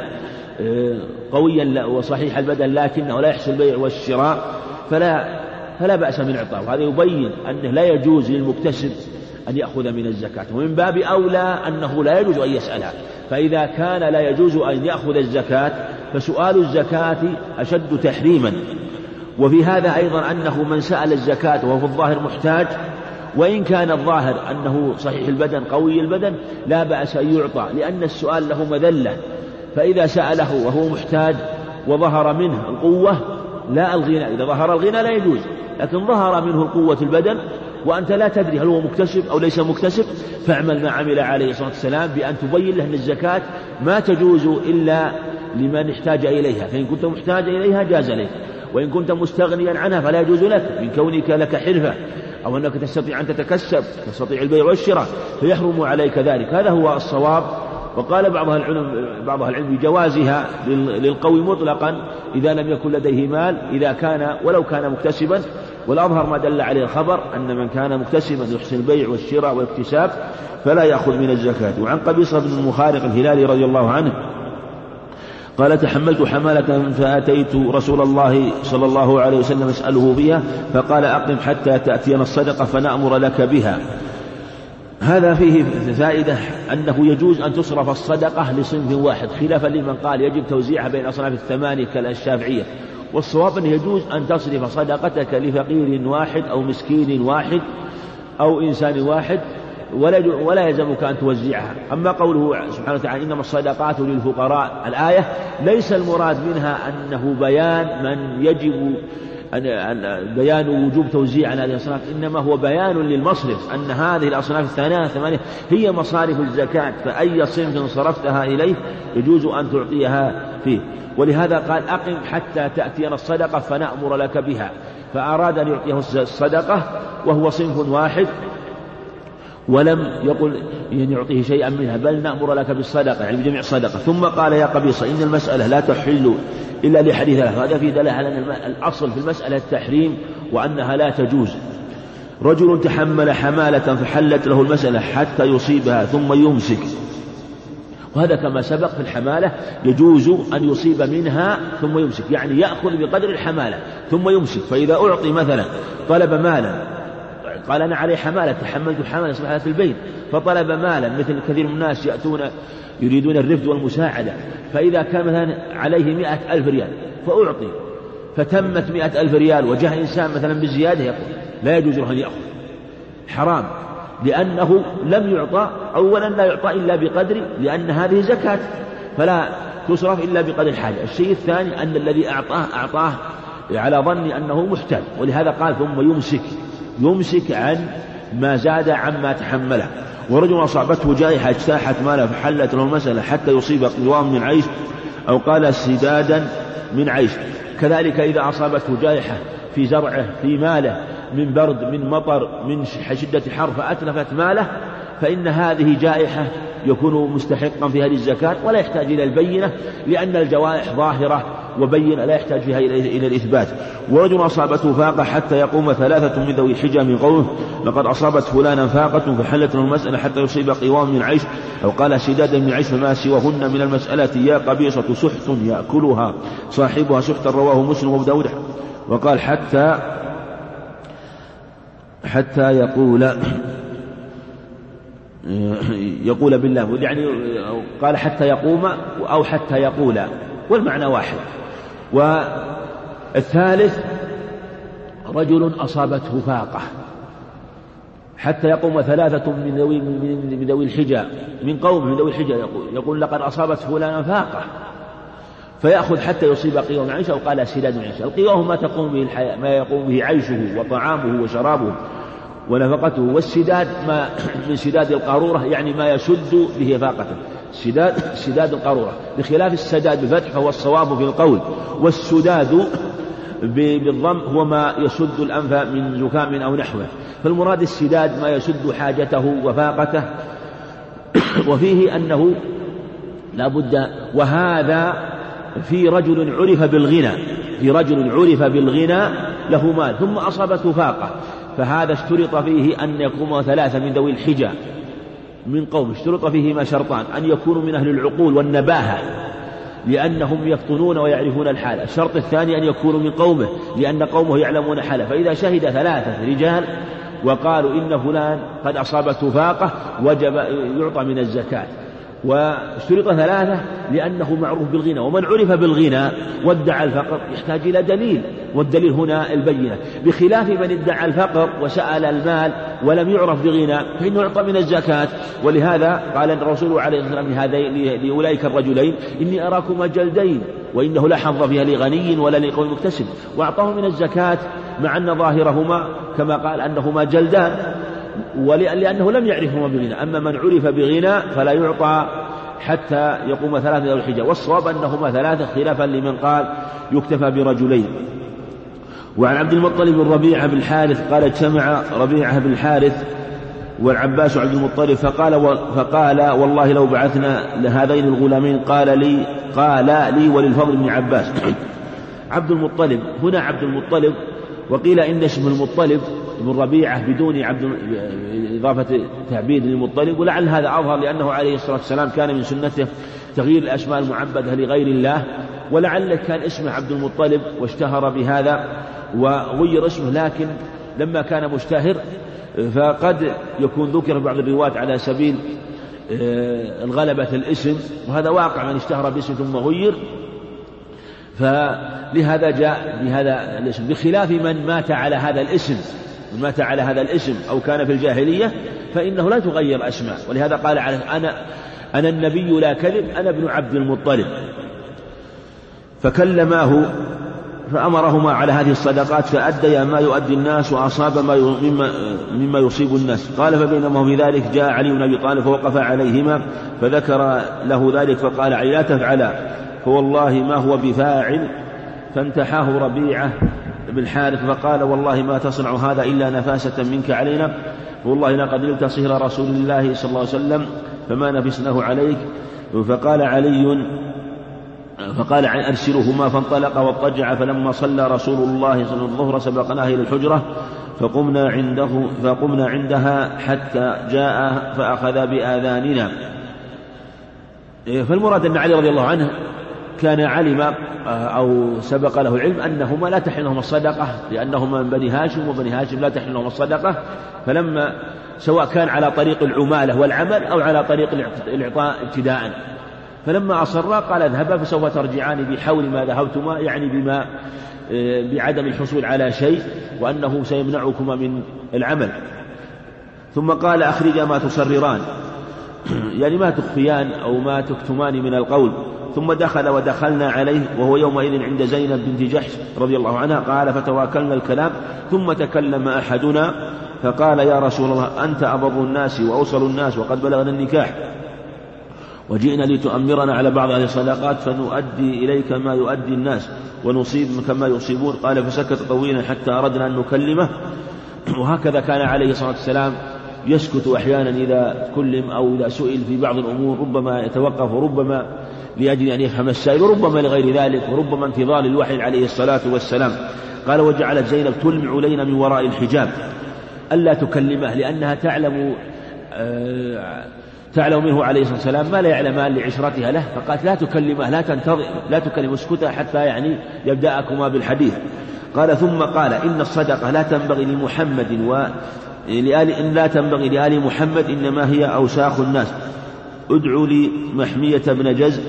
قويا وصحيح البدن لكنه لا يحسن البيع والشراء فلا فلا بأس من إعطائه. وهذا يبين أنه لا يجوز للمكتسب أن يأخذ من الزكاة، ومن باب أولى أنه لا يجوز أن يسألها. فإذا كان لا يجوز أن يأخذ الزكاة فسؤال الزكاة أشد تحريما. وفي هذا أيضا أنه من سأل الزكاة وهو في الظاهر محتاج، وإن كان الظاهر أنه صحيح البدن قوي البدن لا بأس أن يعطى، لأن السؤال له مذلة. فإذا سأله وهو محتاج وظهر منه القوة لا الغنى، إذا ظهر الغنى لا يجوز، لكن ظهر منه القوة البدن وأنت لا تدري هل هو مكتسب أو ليس مكتسب، فاعمل ما عمل عليه الصلاة والسلام بأن تبين له أن الزكاة ما تجوز إلا لمن احتاج إليها، فإن كنت محتاج إليها جاز لك، وإن كنت مستغنيا عنها فلا يجوز لك من كونك لك حرفة أو أنك تستطيع أن تتكسب، تستطيع البيع والشراء، فيحرم عليك ذلك. هذا هو الصواب. وقال بعض العلم بعض العلم بجوازها للقوي مطلقا إذا لم يكن لديه مال، إذا كان ولو كان مكتسبا. والأظهر ما دل عليه الخبر أن من كان مكتسبا يحسن البيع والشراء والاكتساب فلا يأخذ من الزكاة. وعن قبيصة بن المخارق الهلالي رضي الله عنه قال تحملت حمالة فأتيت رسول الله صلى الله عليه وسلم أسأله فيها فقال أقم حتى تأتينا الصدقة فنأمر لك بها. هذا فيه فائدة أنه يجوز أن تصرف الصدقة لصنف واحد، خلافا لمن قال يجب توزيعها بين أصناف الثمانية كالشافعية. والصواب أنه يجوز أن تصرف صدقتك لفقير واحد أو مسكين واحد أو إنسان واحد، ولا يلزمك أن توزعها. أما قوله سبحانه وتعالى إنما الصدقات للفقراء، الآية ليس المراد منها أنه بيان من يجب أن بيان وجوب توزيع على هذه الأصناف، إنما هو بيان للمصرف أن هذه الأصناف الثمانية هي مصارف الزكاة، فأي صنف صرفتها إليه يجوز أن تعطيها فيه. ولهذا قال أقم حتى تأتينا الصدقة فنأمر لك بها، فأراد أن يعطيه الصدقة وهو صنف واحد ولم يقل أن يعطيه شيئا منها، بل نأمر لك بالصدقة يعني بجميع الصدقة. ثم قال يا قبيصة إن المسألة لا تحل إلا لحديث له. هذا في دلالة على أن الأصل في المسألة التحريم وأنها لا تجوز. رجل تحمل حمالة فحلت له المسألة حتى يصيبها ثم يمسك، وهذا كما سبق في الحمالة يجوز أن يصيب منها ثم يمسك، يعني يأخذ بقدر الحمالة ثم يمسك. فإذا أعطي مثلا طلب مالا، قال أنا علي حمالة تحملت حمالة سبحانه البيت، فطلب مالا مثل كثير من الناس يأتون يريدون الرفد والمساعدة، فإذا كان مثلا عليه مئة ألف ريال فأعطي فتمت مئة ألف ريال وجاء إنسان مثلا بزيادة، يقول لا يجوز له أن يأخذ، حرام، لأنه لم يعطى. أولا لا يعطى إلا بقدر، لأن هذه زكاة فلا تصرف إلا بقدر الحاجة. الشيء الثاني أن الذي أعطاه أعطاه على ظن أنه محتاج، ولهذا قال ثم يمسك يمسك عن ما زاد عما تحمله. ورجل أصابته جائحة اجتاحت ماله فحلت له المسألة حتى يصيب قوام من عيش، أو قال سدادا من عيش. كذلك إذا أصابته جائحة في زرعه في ماله من برد من مطر من شدة حر فأتلفت ماله، فإن هذه جائحة يكون مستحقا في هذه الزكاة ولا يحتاج إلى البينة، لأن الجوائح ظاهرة وبين لا يحتاج فيها إلى الإثبات. ورجل أصابته فاقة حتى يقوم ثلاثة من ذوي الحجة من قومه لقد أصابت فلانا فاقة فحلت له المسألة حتى يصيب قوام من عيش، أو قال سدادا من عيش فما سواهن من المسألة يا قبيصة سحت يأكلها صاحبها سحتا، رواه مسلم وابو داود. وقال حتى حتى يقول يقول بالله، يعني قال حتى يقوم أو حتى يقول، والمعنى واحد. والثالث رجل أصابته فاقة حتى يقوم ثلاثة من ذوي من ذوي الحجة من قوم من ذوي الحجة يقول, يقول لقد أصابت فلانا فاقة، فيأخذ حتى يصيب قوام عيشه، أو قال سداد من عيشه. القوام ما تقوم به الحياة، ما يقوم به عيشه وطعامه وشرابه ونفقته، والسداد ما من سداد القارورة يعني ما يسد به فاقته، سداد سداد القارورة، بخلاف السداد بالفتح فهو الصواب في القول، والسداد بالضم هو ما يسد الأنف من زكام أو نحوه. فالمراد السداد ما يسد حاجته وفاقته. وفيه أنه لا بد، وهذا في رجل عرف بالغنى في رجل عرف بالغنى له مال ثم أصابته فاقة، فهذا اشترط فيه أن يقوم ثلاثة من ذوي الحجة من قوم، اشترط فيهما شرطان: أن يكونوا من أهل العقول والنباهة لأنهم يفطنون ويعرفون الحالة، الشرط الثاني أن يكونوا من قومه لأن قومه يعلمون حاله. فإذا شهد ثلاثة رجال وقالوا إن فلان قد أصابته فاقة وجب يعطى من الزكاة، واشترط ثلاثة لأنه معروف بالغنى، ومن عرف بالغنى وادعى الفقر يحتاج إلى دليل، والدليل هنا البينة، بخلاف من ادعى الفقر وسأل المال ولم يعرف بغنى فإنه يعطى من الزكاة. ولهذا قال الرسول عليه الصلاة والسلام لأولئك الرجلين: إني أراكما جلدين وإنه لا حظ فيها لغني ولا لقوم مكتسب، وأعطاه من الزكاة مع أن ظاهرهما كما قال أنهما جلدان، ولأنه لم يعرفهما بغنى. أما من عرف بغنى فلا يعطى حتى يقوم ثلاثة ذوي الحجة، والصواب أنهما ثلاثة خلافا لمن قال يكتفى برجلين. وعن عبد المطلب بن ربيعة بن الحارث قال: اجتمع ربيعة بن الحارث والعباس وعبد المطلب فقال, فقال والله لو بعثنا لهذين الغلامين قال لي قال لي وللفضل بن عباس. عبد المطلب هنا عبد المطلب، وقيل إن اسم المطلب بن ربيعة بدون عبد إضافة تعبيد للمطلب، ولعل هذا أظهر لأنه عليه الصلاة والسلام كان من سنته تغيير الأسماء المعبدة لغير الله، ولعل كان اسمه عبد المطلب واشتهر بهذا وغير اسمه، لكن لما كان مشتهر فقد يكون ذكر بعض الروايات على سبيل الغلبة الاسم، وهذا واقع من اشتهر باسم ثم غير، فلهذا جاء بهذا الاسم، بخلاف من مات على هذا الاسم من مات على هذا الاسم أو كان في الجاهلية فإنه لا تغير أسماء. ولهذا قال أنا أنا النبي لا كذب أنا ابن عبد المطلب، فكلماه فأمرهما على هذه الصدقات فأديا ما يؤدي الناس وأصاب ما مما, مما يصيب الناس. قال: فبينما في ذلك جاء علي بن أبي طالب فوقف عليهما فذكر له ذلك فقال: علي لا تفعلا فوالله ما هو بفاعل. فانتحاه ربيعة بن الحارث فقال: والله ما تصنع هذا إلا نفاسة منك علينا، والله لقد نلت صهر رسول الله صلى الله عليه وسلم فما نفسناه عليك. فقال علي فقال أرسلهما، فانطلق واضطجع، فلما صلى رسول الله صلى الله عليه وسلم الظهر سبقناه إلى الحجرة فقمنا عنده فقمنا عندها حتى جاء فأخذ بآذاننا. فالمراد أن علي رضي الله عنه كان علم أو سبق له العلم أنهما لا تحل لهما الصدقة لأنهما من بني هاشم، وبني هاشم لا تحل لهما الصدقة، فلما سواء كان على طريق العمالة والعمل أو على طريق الإعطاء ابتداء، فلما أصرا قال: اذهبا فسوف ترجعان بحول ما ذهبتما، يعني بما بعدم الحصول على شيء وأنه سيمنعكما من العمل. ثم قال: أخرجا ما تصرران، يعني ما تخفيان أو ما تكتمان من القول. ثم دخل ودخلنا عليه وهو يومئذ عند زينب بنت جحش رضي الله عنها. قال: فتواكلنا الكلام ثم تكلم أحدنا فقال: يا رسول الله أنت أبر الناس وأوصل الناس وقد بلغنا النكاح، وجئنا لتؤمرنا على بعض هذه الصدقات فنؤدي إليك ما يؤدي الناس ونصيب كما يصيبون. قال: فسكت طويلا حتى أردنا أن نكلمه. وهكذا كان عليه الصلاة والسلام يسكت أحيانا إذا كلم أو إذا سئل في بعض الأمور، ربما يتوقف وربما لأجل أن يفهم السائل، وربما لغير ذلك، وربما انتظار الوحي عليه الصلاة والسلام. قال: وجعلت زينب تلمع لينا من وراء الحجاب ألا تكلمه، لأنها تعلم آه تعلم منه عليه الصلاة والسلام ما لا يعلمان لعشرتها له، فقالت: لا تكلمه، لا تنتظر، لا تكلم، اسكتا حتى يعني يبدأكما بالحديث. قال: ثم قال: إن الصدقة لا تنبغي لمحمد ولآل إن لا تنبغي لآل محمد، إنما هي أوساخ الناس. ادعوا لي محمية بن جزء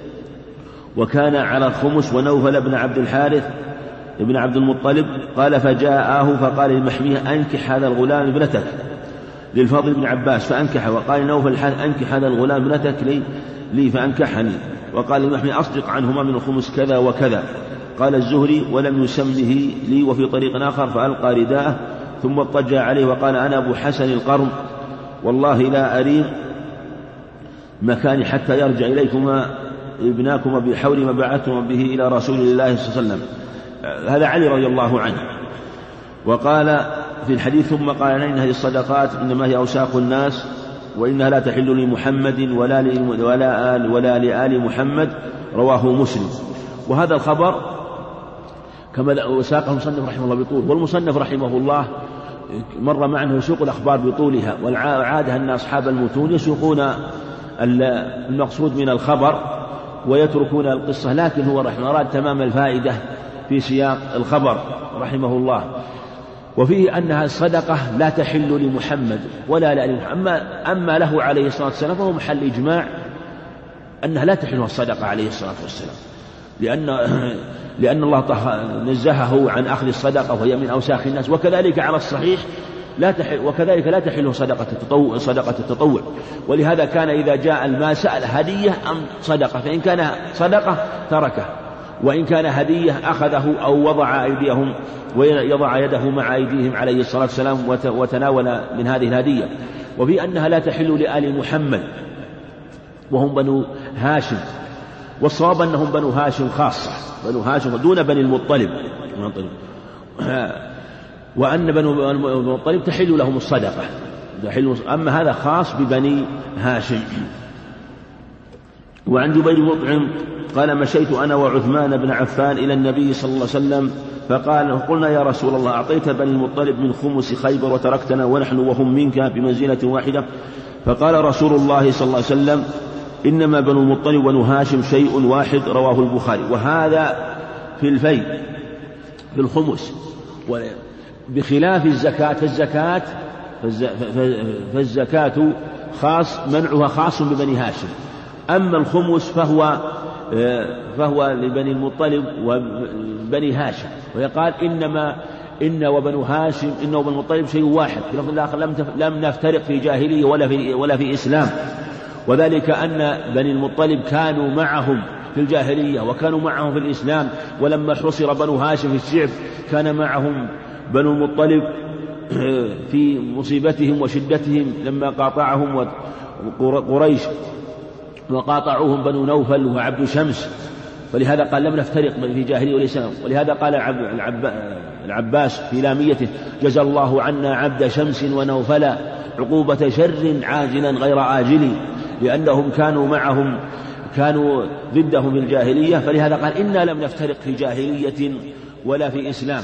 وكان على الخمس، ونوفل بن عبد الحارث ابن عبد المطلب. قال: فجاءه فقال لمحمية: أنكح هذا الغلام ابنتك للفضل بن عباس فأنكح. وقال نوفل: أنكح هذا الغلام ابنتك لي, لي فأنكحني. وقال لمحمية: أصدق عنهما من الخمس كذا وكذا. قال الزهري: ولم يسمه لي. وفي طريق آخر: فألقى رداءه ثم اضطجع عليه وقال: أنا أبو حسن القرن، والله لا أريم مكاني حتى يرجع إليكما ابناكما بحول ما بعثتما به إلى رسول الله صلى الله عليه وسلم. هذا علي رضي الله عنه. وقال في الحديث: ثم قال: إن هذه الصدقات إنما هي أوساخ الناس، وإنها لا تحل لمحمد ولا ولا آل ولا لآل محمد. رواه مسلم. وهذا الخبر كما ساقه المصنف رحمه الله بطول، والمصنف رحمه الله مر معه يسوق الأخبار بطولها، والعادة أن أصحاب المتون يسوقون المقصود من الخبر ويتركون القصة، لكن هو رحمه الله أراد تمام الفائدة في سياق الخبر رحمه الله. وفيه أنها الصدقة لا تحل لمحمد ولا لآل محمد. أما, أما له عليه الصلاة والسلام فهو محل إجماع أنها لا تحل الصدقة عليه الصلاة والسلام، لأن, لأن الله نزهه عن أخذ الصدقة وهي من أوساخ الناس. وكذلك على الصحيح لا تحل، وكذلك لا تحل صدقة التطوع, صدقة التطوع. ولهذا كان إذا جاء المال سأل: هدية أم صدقة؟ فإن كان صدقة تركه، وإن كان هدية أخذه أو وضع أيديهم ويضع يده مع أيديهم عليه الصلاة والسلام وتناول من هذه الهدية. وفي أنها لا تحل لآل محمد وهم بنو هاشم، والصواب أنهم بنو هاشم خاصة، بنو هاشم دون بني المطلب، وأن بنو المطلب تحل لهم الصدقة، أما هذا خاص ببني هاشم. وعن جبير بن مطعم قال: مشيت أنا وعثمان بن عفان إلى النبي صلى الله عليه وسلم فقال: قلنا يا رسول الله، أعطيت بني المطلب من خمس خيبر وتركتنا ونحن وهم منك بمنزلة واحدة. فقال رسول الله صلى الله عليه وسلم: إنما بنو المطلب وبنو هاشم شيء واحد. رواه البخاري. وهذا في الفيء في الخمس، بخلاف الزكاة. فالزكاة فالزكاة خاص، منعها خاص ببني هاشم. أما الخمس فهو فهو لبني المطلب وبني هاشم. ويقال: إنما إن وبنو هاشم إن وبنو المطلب شيء واحد. في اللفظ الآخر: لم لم نفترق في جاهلية ولا في ولا في إسلام. وذلك أن بني المطلب كانوا معهم في الجاهلية وكانوا معهم في الإسلام، ولما حصر بنو هاشم في الشعب كان معهم بنو المطلب في مصيبتهم وشدتهم لما قاطعهم قريش وقاطعوهم بنو نوفل وعبد شمس. فلهذا قال: لم نفترق في جاهلية والإسلام. ولهذا قال العباس في لاميته: جزى الله عنا عبد شمس ونوفلا عقوبة شر عاجلا غير آجل، لأنهم كانوا معهم كانوا ضدهم في الجاهلية. فلهذا قال: إنا لم نفترق في جاهلية ولا في إسلام.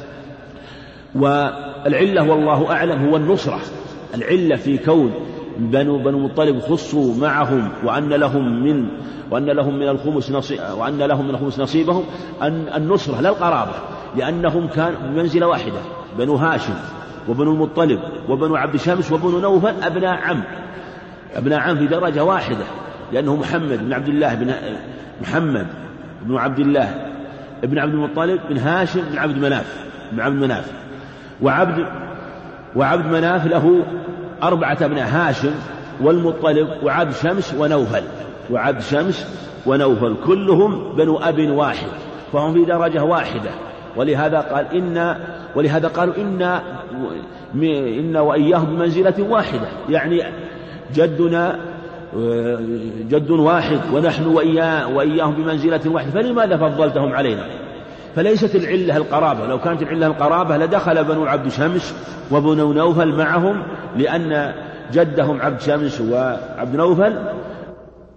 والعلة والله أعلم هو النصرة. العلة في كون بنو بنو المطلب خصوا معهم وأن لهم من وأن لهم من الخمس نصيب وأن لهم من الخمس نصيبهم أن النصرة لا القرابة، لأنهم كانوا بمنزلة واحدة. بنو هاشم وبنو المطلب وبنو عبد شمس وبنو نوفل أبناء عم أبناء عم في درجة واحدة، لأنه محمد بن عبد الله بن محمد بن عبد الله ابن عبد المطلب بن هاشم بن عبد مناف بن عبد مناف وعبد وعبد مناف له أربعة أبناء: هاشم والمطلب وعبد شمس ونوفل وعبد شمس ونوفل كلهم بنو أب واحد، فهم في درجة واحدة. ولهذا قال إن ولهذا قالوا إن إن وإياهم بمنزلة واحدة، يعني جدنا جد واحد ونحن وإياه وإياهم بمنزلة واحدة، فلماذا فضلتهم علينا؟ فليست العلة القرابة. لو كانت العلة القرابة لدخل بنو عبد شمس وبنو نوفل معهم، لأن جدهم عبد شمس وعبد نوفل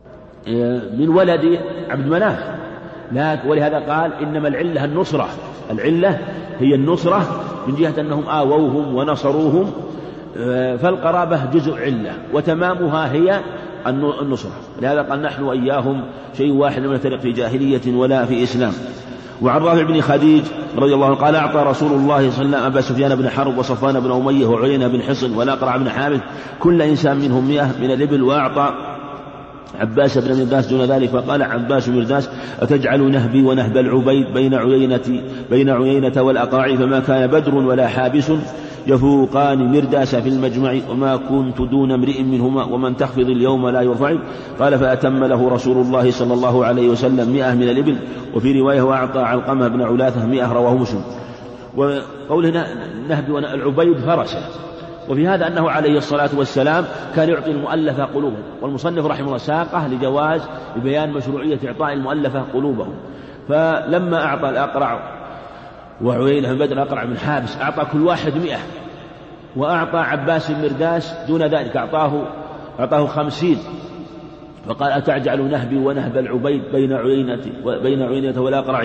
من ولد عبد مناف، ولهذا قال إنما العلة النصرة، العلة هي النصرة من جهة أنهم آووهم ونصروهم، فالقرابة جزء علة وتمامها هي النصرة. لهذا قال نحن وإياهم شيء واحد، لم نفترق في جاهلية ولا في إسلام. وعن رافع بن خديج رضي الله عنه قال أعطى رسول الله صلى الله عليه وسلم أبا سفيان بن حرب وصفوان بن أمية وعيينة بن حصن والأقرع بن حابس كل إنسان منهم مئة من الإبل، وأعطى عباس بن مرداس دون ذلك، فقال عباس بن مرداس أتجعل نهبي ونهب العبيد بين عيينة بين عيينة والأقاع، فما كان بدر ولا حابس يفوقان مرداس في المجمع، وما كنت دون امرئ منهما ومن تخفض اليوم لا يرفع. قال فأتم له رسول الله صلى الله عليه وسلم مئة من الإبل. وفي رواية وأعطى علقمة بن علاثة مئة، رواه مسلم. وقوله نهب العبيد فرسه. وفي هذا أنه عليه الصلاة والسلام كان يعطي المؤلفة قلوبهم، والمصنف رحمه الله ساقه لجواز ببيان مشروعية إعطاء المؤلفة قلوبهم. فلما أعطى الأقرع وعيينة بن بدر الأقرع بن حابس أعطى كل واحد مئة، وأعطى عباس بن مرداس دون ذلك أعطاه أعطاه خمسين، فقال أتجعل نهبي ونهب العبيد بين عيينة بين عيينة والأقرع،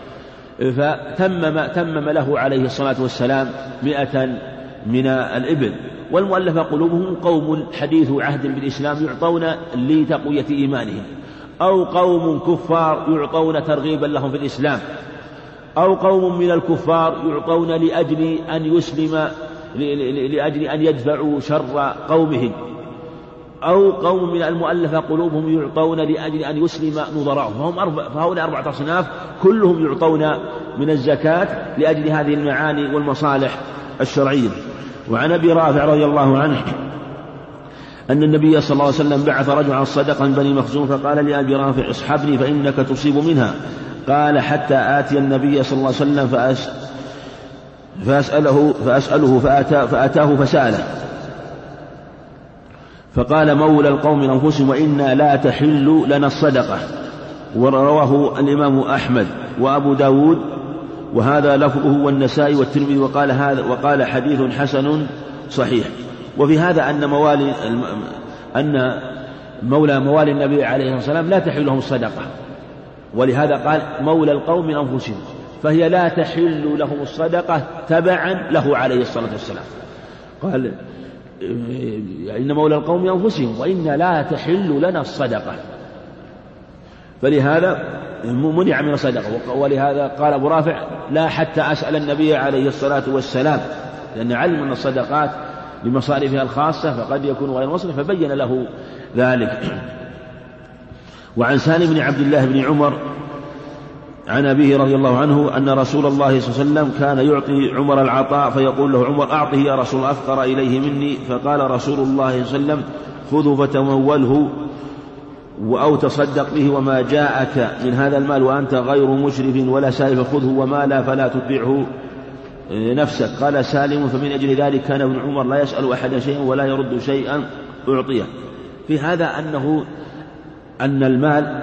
فتمم تمم له عليه الصلاة والسلام مئة من الإبل. والمؤلفة قلوبهم قوم حديث عهد بالإسلام يعطون لتقوية إيمانهم، أو قوم كفار يعطون ترغيبا لهم في الإسلام، أو قوم من الكفار يعطون لأجل أن يسلم لأجل أن يدفعوا شر قومهم، أو قوم من المؤلفة قلوبهم يعطون لأجل أن يسلم نظراءهم. فهم أربع فهؤلاء أربعة أصناف كلهم يعطون من الزكاة لأجل هذه المعاني والمصالح الشرعية. وعن أبي رافع رضي الله عنه أن النبي صلى الله عليه وسلم بعث رجلا صدقا بني مخزوم، فقال لأبي رافع اصحبني فإنك تصيب منها. قال حتى آتي النبي صلى الله عليه وسلم فأس فأسأله, فأسأله فأتا فأتاه فسأله، فقال مولى القوم أنفسهم وإنا لا تحل لنا الصدقة. ورواه الإمام أحمد وأبو داود وهذا لفظه والنسائي والترمذي، وقال هذا وقال حديث حسن صحيح. وفي هذا أن موالي أن مولى موالي النبي عليه الصلاة والسلام لا تحل لهم الصدقة، ولهذا قال مولى القوم من أنفسهم، فهي لا تحل لهم الصدقة تبعا له عليه الصلاة والسلام. قال إن مولى القوم من أنفسهم وإن لا تحل لنا الصدقة، فلهذا منع من الصدقة. ولهذا قال أبو رافع لا حتى أسأل النبي عليه الصلاة والسلام، لأن علم أن الصدقات لمصارفها الخاصة فقد يكون غير مصرف، فبين له ذلك. وعن سالم بن عبد الله بن عمر عن أبيه رضي الله عنه أن رسول الله صلى الله عليه وسلم كان يعطي عمر العطاء، فيقول له عمر أعطه يا رسول الله أفقر إليه مني، فقال رسول الله صلى الله عليه وسلم خذه فتموله أو تصدق به، وما جاءك من هذا المال وأنت غير مشرف ولا سائف خذه، وما لا فلا تتبعه نفسك. قال سالم فمن أجل ذلك كان ابن عمر لا يسأل أحد شيئا ولا يرد شيئا أعطيه. في هذا أنه أن المال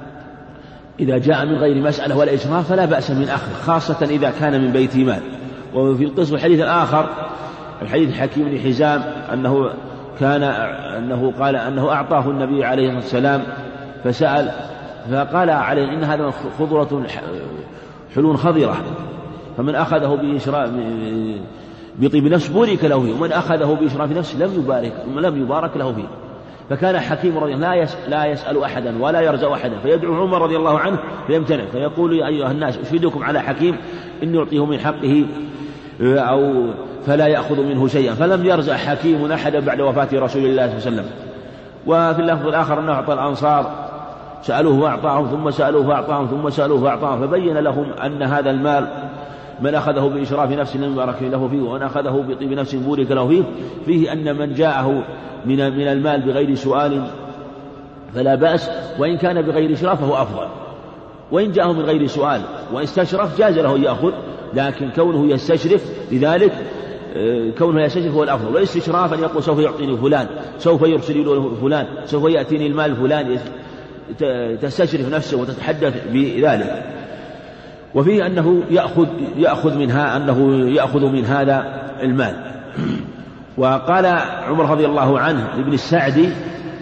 إذا جاء من غير مسألة ولا إسراف فلا بأس من أخذ، خاصة إذا كان من بيت مال. وفي القسم الحديث الآخر الحديث حكيم بن حزام أنه كان أنه قال أنه أعطاه النبي عليه الصلاة والسلام فسأل فقال عليه إن هذا خضرة حلو خضرة، فمن أخذه بإشراف بطيب نفس بورك له فيه، ومن أخذه بإشراف نفس لم يبارك لم يبارك له فيه. فكان حكيم رضي الله عنه لا يسأل أحدا ولا يرجع أحدا، فيدعو عمر رضي الله عنه فيمتنع، فيقول يا أيها الناس أشهدكم على حكيم إن يعطيه من حقه أو فلا يأخذ منه شيئا، فلم يرجع حكيم أحدا بعد وفاة رسول الله صلى الله عليه وسلم. وفي اللفظ الآخر أنه أعطى الأنصار سألوه فأعطاهم ثم سألوه فأعطاهم ثم سألوه فأعطاهم، فبين لهم أن هذا المال من أخذه بإشراف نفس لم يبارك له فيه، ومن أخذه بطيب نفس بورك له فيه. فيه أن من جاءه من من المال بغير سؤال فلا بأس، وإن كان بغير إشراف فهو أفضل، وإن جاءه من غير سؤال واستشرف جاز له يأخذ، لكن كونه يستشرف لذلك كونه يستشرف هو الأفضل. والاستشراف أن يقول سوف يعطيني فلان، سوف يرسل له فلان، سوف يأتيني المال فلان، تستشرف نفسه وتتحدث بذلك. وفيه أنه يأخذ يأخذ منها أنه يأخذ من هذا المال. وقال عمر رضي الله عنه لابن السعدي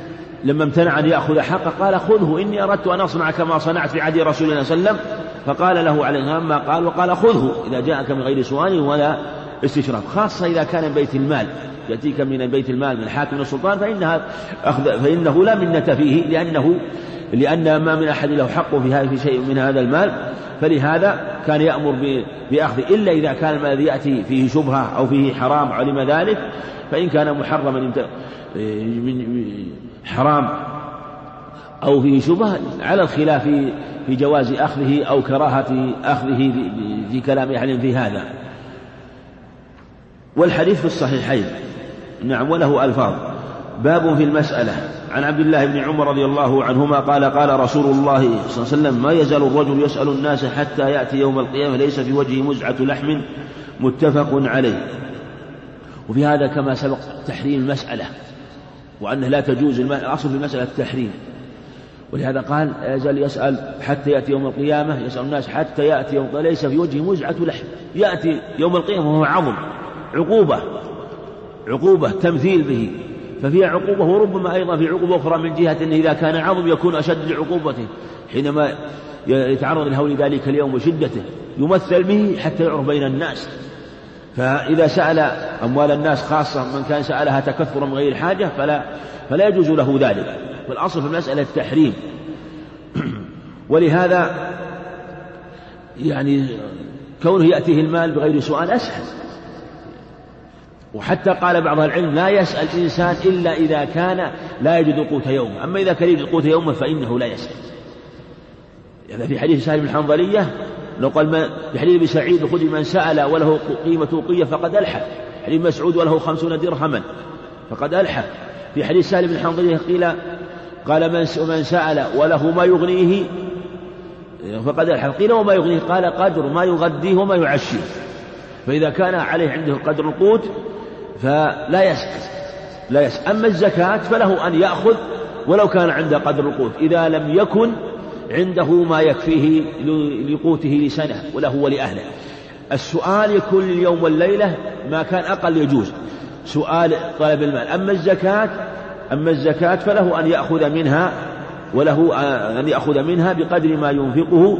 لما امتنع أن يأخذ حقه قال خذه إني أردت أن أصنع كما صنعت في عهد رسول الله صلى الله عليه وسلم، فقال له عليه السلام ما قال، وقال خذه إذا جاءك من غير سؤال ولا استشراف، خاصة إذا كان من بيت المال، يأتيك من بيت المال من الحاكم السلطان فإنها أخذ فإنه لا منة فيه، لأنه لأن ما من أحد له حق في هذا في شيء من هذا المال، فلهذا كان يأمر بأخذه، إلا إذا كان المال الذي يأتي فيه شبهة أو فيه حرام علم ذلك، فإن كان محرما من حرام أو فيه شبهة على الخلاف في جواز أخذه أو كراهة أخذه في كلام أهل في هذا. والحديث في الصحيحين نعم وله ألفاظ. باب في المسألة. عن عبد الله بن عمر رضي الله عنهما قال قال رسول الله صلى الله عليه وسلم ما يزال الرجل يسأل الناس حتى يأتي يوم القيامة ليس في وجهه مزعة لحم، متفق عليه. وفي هذا كما سبق تحريم المسألة وأنه لا تجوز الأصل في المسألة التحريم، ولهذا قال يزال يسأل حتى يأتي يوم القيامة يسأل الناس حتى يأتي يوم القيامة ليس في وجهه مزعة لحم، يأتي يوم القيامة وهو عظم، عقوبة عقوبة تمثيل به، ففيها عقوبة، وربما أيضا في عقوبة أخرى من جهة أنه إذا كان عظم يكون أشد لعقوبته حينما يتعرض لهول ذلك اليوم وشدته، يمثل به حتى يعرف بين الناس. فإذا سأل أموال الناس خاصة من كان سألها تكثرا من غير حاجة فلا, فلا يجوز له ذلك، والأصل في المسألة التحريم. ولهذا يعني كونه يأتيه المال بغير سؤال أسهل، وحتى قال بعض العلم لا يسأل الإنسان إلا إذا كان لا يجد قوت يومه، أما إذا كان يجد قوت يومه فإنه لا يسأل. يعني في حديث سهل بن الحنظلية لو قال في حديث ابي سعيد خذ من سأل وله قيمة وقية فقد ألحى، حديث مسعود وله خمسون درهما فقد ألحى. في حديث سهل بن الحنظلية قيل قال من سأل وله ما يغنيه فقد ألحى، قيل وما يغنيه قال قدر ما يغديه وما يعشيه، فإذا كان عليه عنده قدر القوت فلا يسأل لا يسأل. أما الزكاة فله أن يأخذ ولو كان عنده قدر القوت إذا لم يكن عنده ما يكفيه لقوته لسنة وله ولأهله. السؤال يكون اليوم والليلة ما كان أقل يجوز سؤال طلب المال. أما الزكاة أما الزكاة فله أن يأخذ منها وله أن يأخذ منها بقدر ما ينفقه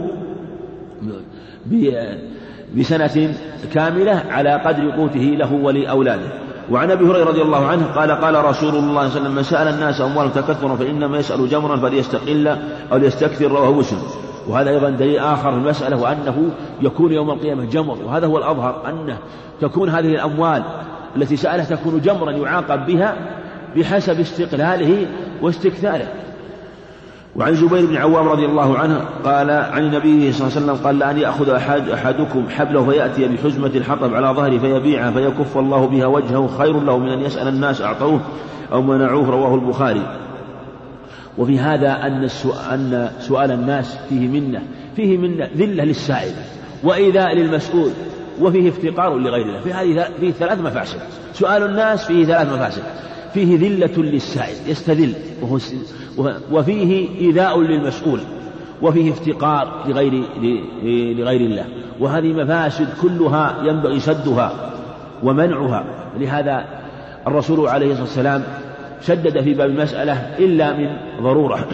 بسنة كاملة على قدر قوته له ولأولاده. وعن أبي هريرة رضي الله عنه قال قال رسول الله صلى الله عليه وسلم من سأل الناس أموالهم تكثرا فإنما يسأل جمرا فليستقل أو ليستكثر، رواه مسلم. وهذا أيضا دليل آخر في المسألة وأنه يكون يوم القيامة جمر، وهذا هو الأظهر أنه تكون هذه الأموال التي سألها تكون جمرا يعاقب بها بحسب استقلاله واستكثاره. وعن زبير بن عوام رضي الله عنه قال عن النبي صلى الله عليه وسلم قال لأن يأخذ أحد أحدكم حبله فيأتي بحزمة الحطب على ظهره فيبيعها فيكف الله بها وجهه خير له من أن يسأل الناس أعطوه أو منعوه، رواه البخاري. وفي هذا أن أن سؤال الناس فيه منة فيه منة ذلة للسائل وإيذاء للمسؤول وفيه افتقار لغير الله. في هذه فيه ثلاث مفاسد. سؤال الناس فيه ثلاث مفاسد: فيه ذلة للسائل يستذل وفيه إيذاء للمسؤول وفيه افتقار لغير, لغير الله، وهذه مفاسد كلها ينبغي سدها ومنعها. لهذا الرسول عليه الصلاة والسلام شدد في باب المسألة إلا من ضرورة.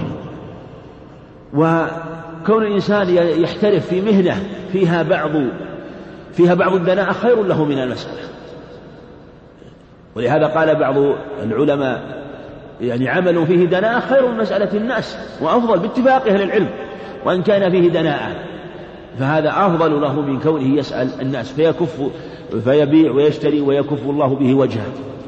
وكون الإنسان يحترف في مهنة فيها بعض فيها بعض الدناءة خير له من المسألة. ولهذا قال بعض العلماء يعني عمل فيه دناءة خير من مسألة الناس وأفضل باتفاق أهل العلم، وإن كان فيه دناءة فهذا أفضل له من كونه يسأل الناس فيكف فيبيع ويشتري ويكف الله به وجهه.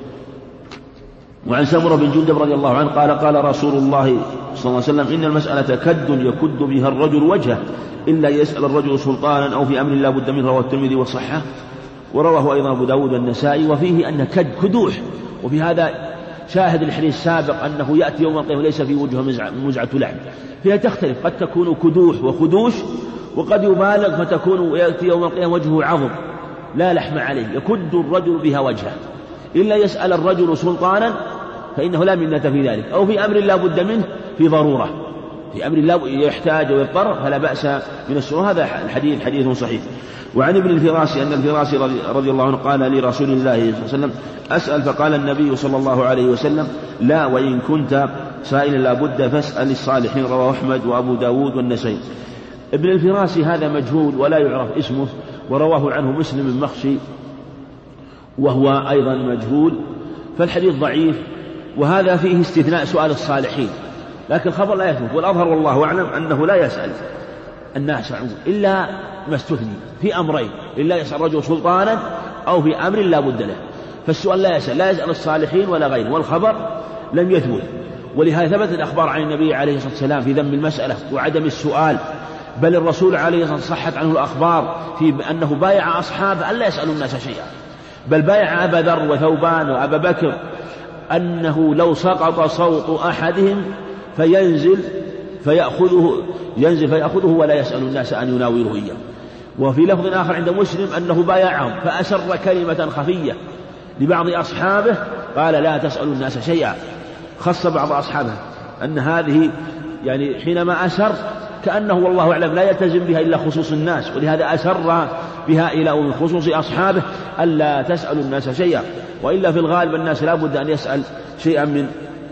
وعن سمرة بن جندب رضي الله عنه قال قال رسول الله صلى الله عليه وسلم إن المسألة كد يكد بها الرجل وجهه إلا يسأل الرجل سلطانا أو في أمر لا بد منه، رواه الترمذي وصححه ورواه أيضا أبو داود والنسائي. وفيه أن كد كدوح، وفي هذا شاهد الحديث السابق أنه يأتي يوم القيامة ليس في وجهه مزعة لحم، فيها تختلف، قد تكون كدوح وخدوش، وقد يبالغ فتكون يأتي يوم القيامة وجهه عظم لا لحم عليه يكد الرجل بها وجهه إلا يسأل الرجل سلطانا فإنه لا منة في ذلك، أو في أمر لا بد منه في ضرورة، في أمر لا يحتاج ويضطر فلا بأس من السؤال. هذا الحديث حديث صحيح. وعن ابن الفراسي أن الفراسي رضي الله عنه قال لرسول الله صلى الله عليه وسلم أسأل، فقال النبي صلى الله عليه وسلم لا، وإن كنت سائلا لا بد فاسأل الصالحين. رواه أحمد وأبو داود والنسائي. ابن الفراسي هذا مجهول ولا يعرف اسمه، ورواه عنه مسلم المخشي وهو أيضا مجهول، فالحديث ضعيف. وهذا فيه استثناء سؤال الصالحين، لكن الخبر لا يثبت، والأظهر والله أعلم أنه لا يسأل الناس عموما إلا ما استثني في أمرين: إلا يسأل رجل سلطانا أو في أمر لا بد له، فالسؤال لا يسأل لا يسأل الصالحين ولا غيره، والخبر لم يثبت. ولهذا ثبت الأخبار عن النبي عليه الصلاة والسلام في ذم المسألة وعدم السؤال، بل الرسول عليه الصلاة والسلام صحت عنه الأخبار في أنه بايع أصحابه ألا يسألوا الناس شيئا، بل بايع أبا ذر وثوبان وأبا بكر أنه لو سقط صوت أحدهم فينزل فيأخذه ينزل فيأخذه ولا يسأل الناس أن يناوله إياه. وفي لفظ آخر عند مسلم أنه بايعهم فأسر كلمة خفية لبعض أصحابه قال: لا تسألوا الناس شيئا. خص بعض أصحابه أن هذه يعني حينما أسر كأنه والله أعلم لا يلتزم بها إلا خصوص الناس، ولهذا أسر بها إلى من خصوص أصحابه ألا تسألوا الناس شيئا. وإلا في الغالب الناس لا بد أن يسأل شيئا من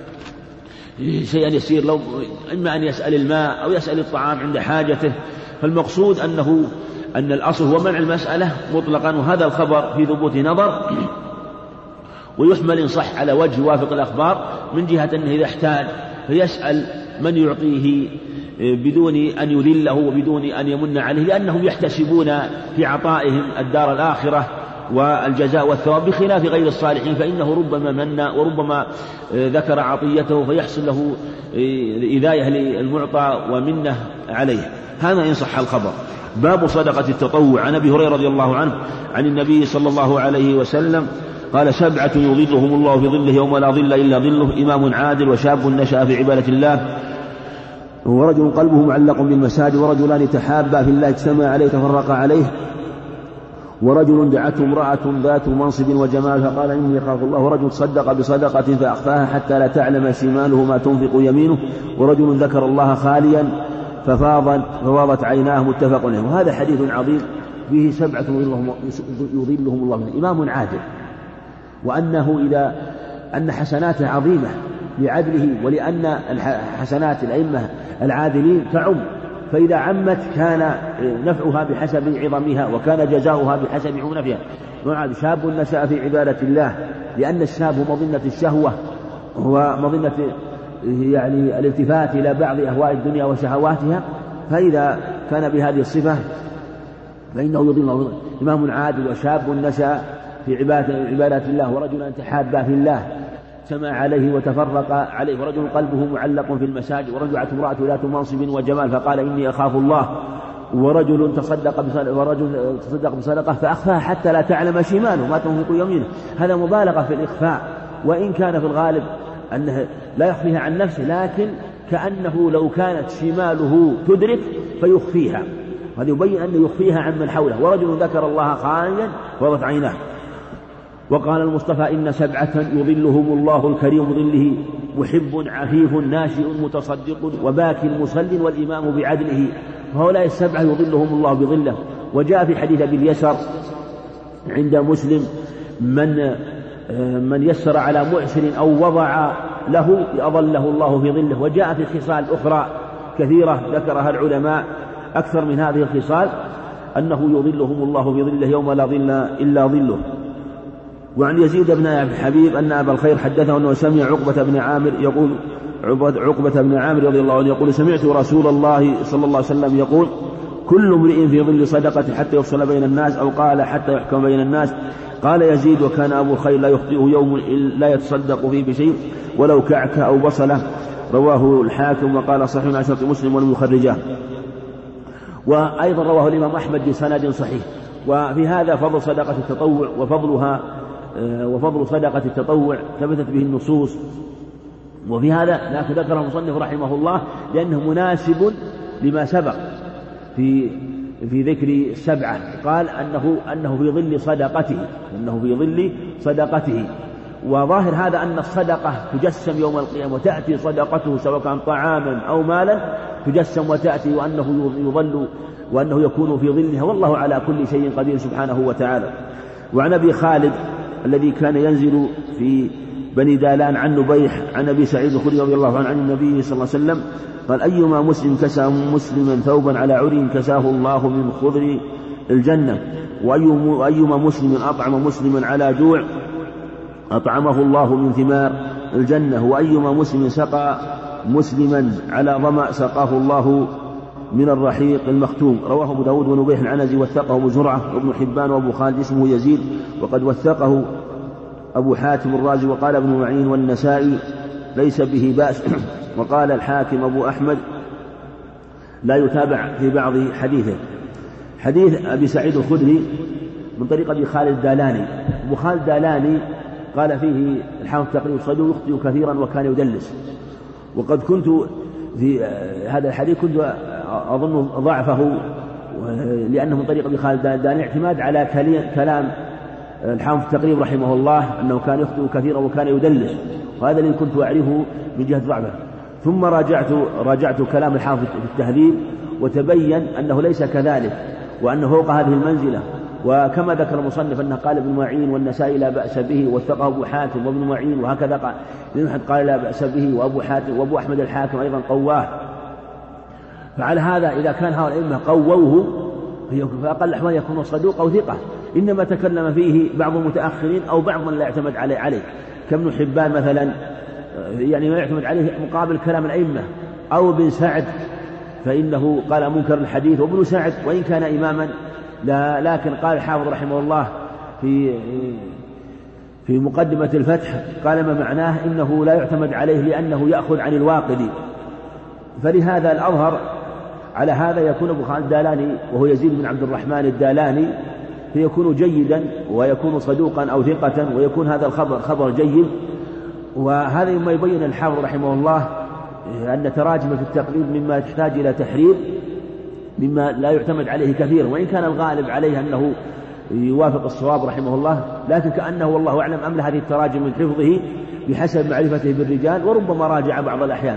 شيئا يسير، لو إما أن يسأل الماء أو يسأل الطعام عند حاجته. فالمقصود أنه أن الأصل هو منع المسألة مطلقا، وهذا الخبر في ثبوت نظر، ويحمل إن صح على وجه وافق الأخبار من جهة أنه إذا احتاج فيسأل من يعطيه بدون أن يذله وبدون أن يمن عليه، لأنهم يحتسبون في عطائهم الدار الآخرة والجزاء والثواب، بخلاف غير الصالحين فإنه ربما من وربما ذكر عطيته فيحصل له إذاية للمعطى ومنه عليه. هذا إن صح الخبر. باب صدقة التطوع. عن أبي هريرة رضي الله عنه عن النبي صلى الله عليه وسلم قال: سبعة يظلهم الله في ظله يوم لا ظل إلا ظله: إمام عادل، وشاب نشأ في عبادة الله، ورجل قلبه معلق بالمساجد، ورجلان تحابا في الله اجتمع عليه تفرقا عليه، ورجل دعته امرأة ذات منصب وجمال فقال: إني أخاف الله، ورجل صدق بصدقة فأخفاها حتى لا تعلم شماله ما تنفق يمينه، ورجل ذكر الله خاليا ففاضت, ففاضت عيناه. متفق عليه. وهذا حديث عظيم فيه سبعة يظلهم الله منه: إمام عادل، وأنه إذا أن حسناته عظيمة لعدله، ولأن حسنات الأئمة العادلين تعم، فإذا عمت كان نفعها بحسب عظمها وكان جزاؤها بحسب عنفها. شاب نشأ في عبادة الله، لأن الشاب هو مظنة الشهوة ومظنة يعني الالتفات إلى بعض أهواء الدنيا وشهواتها، فإذا كان بهذه الصفة فإنه يظل الله. إمام عادل وشاب نشأ في عبادة الله، ورجل تحابا في الله اجتمع عليه وتفرق عليه، ورجل قلبه معلق في المساجد، ورجل دعته امرأة ذات منصب وجمال فقال: إني أخاف الله، ورجل تصدق بصدقة, ورجل تصدق بصدقة فأخفاها حتى لا تعلم شماله ما تنفق يمينه. هذا مبالغة في الإخفاء، وإن كان في الغالب أنه لا يخفيها عن نفسه، لكن كأنه لو كانت شماله تدرك فيخفيها، وهذا يبين أنه يخفيها عن من حوله. ورجل ذكر الله خاليا فضت عيناه. وقال المصطفى: إن سبعة يظلهم الله الكريم ظله: محب عفيف ناشئ متصدق وباك مصل والإمام بعدله. فهؤلاء السبعة يظلهم الله بظله. وجاء في حديث أبي اليسر عند مسلم: من من يسر على معسر أو وضع له أظله الله في ظله. وجاء في خصال أخرى كثيرة ذكرها العلماء أكثر من هذه الخصال أنه يظلهم الله في ظله يوم لا ظل إلا ظله. وعن يزيد بن أبي حبيب أن أبا الخير حدثه أنه سمع عقبة بن عامر يقول عقبة بن عامر رضي الله عنه يقول: سمعت رسول الله صلى الله عليه وسلم يقول: كل امرئ في ظل صدقة حتى يفصل بين الناس، أو قال حتى يحكم بين الناس. قال يزيد: وكان أبو الخير لا يخطئه يوم لا يتصدق فيه بشيء ولو كعكة أو بصلة. رواه الحاكم وقال صحيح على شرط مسلم ولم يخرجه. وأيضا رواه الإمام أحمد بسند صحيح. وفي هذا فضل صدقة التطوع وفضلها وفضل صدقة التطوع ثبتت به النصوص. وفي هذا لكن ذكره المصنف رحمه الله لأنه مناسب لما سبق في في ذكر السبعة. قال أنه أنه في ظل صدقته أنه في ظل صدقته وظاهر هذا أن الصدقة تجسم يوم القيامة، وتأتي صدقته سواء كان طعاما أو مالا تجسم وتأتي، وأنه يظل وأنه يكون في ظلها، والله على كل شيء قدير سبحانه وتعالى. وعن أبي خالد الذي كان ينزل في بني دالان عن نبيح عن أبي سعيد الخدري رضي الله عنه عن النبي صلى الله عليه وسلم قال أيما مسلم كسى مسلما ثوبا على عري كساه الله من خضر الجنة، وأيما مسلم أطعم مسلما على جوع أطعمه الله من ثمار الجنة، وأيما مسلم سقى مسلما على ظمأ سقاه الله من الرحيق المختوم. رواه أبو داود ونبيح العنزي وثقه أبو زرعة وابن حبان وأبو خالد اسمه يزيد، وقد وثقه أبو حاتم الرازي وقال ابن معين والنسائي ليس به بأس. وقال الحاكم أبو أحمد لا يتابع في بعض حديثه. حديث أبي سعيد الخدري من طريق أبي خالد الدالاني. أبو خالد الدالاني قال فيه الحافظ تقريب صدوق يخطئ كثيرا وكان يدلس، وقد كنت في هذا الحديث كنت أظن ضعفه لأنه من طريق أبي خالد الدالاني اعتماد على كلام الحافظ تقريب رحمه الله أنه كان يخطئ كثيرا وكان يدلس، وهذا الذي كنت أعرفه من جهة ضعفه. ثم راجعت راجعت كلام الحافظ في التهذيب وتبين أنه ليس كذلك، وأنه فوق هذه المنزلة. وكما ذكر المصنف أنه قال ابن معين والنسائي لا بأس به، وثقه أبو حاتم وابن معين، وهكذا قال ابن حد قال لا بأس به، وأبو حاتم وأبو أحمد الحاكم أيضا قواه. فعلى هذا إذا كان هؤلاء الأئمة قووه فأقل الأحوال يكون صدوق أو ثقة، إنما تكلم فيه بعض المتأخرين أو بعض من لا يعتمد عليه, عليه كابن حبان مثلا، يعني ما يعتمد عليه مقابل كلام الأئمة، أو ابن سعد فإنه قال منكر الحديث. وابن سعد وإن كان إماما لا، لكن قال الحافظ رحمه الله في في مقدمة الفتح قال ما معناه إنه لا يعتمد عليه لأنه يأخذ عن الواقدي. فلهذا الأظهر على هذا يكون أبو خالد الدالاني وهو يزيد بن عبد الرحمن الدالاني فيكون جيدا ويكون صدوقا أو ثقة ويكون هذا الخبر خبر جيد. وهذا مما يبين الحافظ رحمه الله أن تراجم في التقليد مما تحتاج إلى تحرير، مما لا يعتمد عليه كثيرا، وإن كان الغالب عليه أنه يوافق الصواب رحمه الله، لكن كأنه والله أعلم أملى هذه التراجم من حفظه بحسب معرفته بالرجال، وربما راجع بعض الأحيان.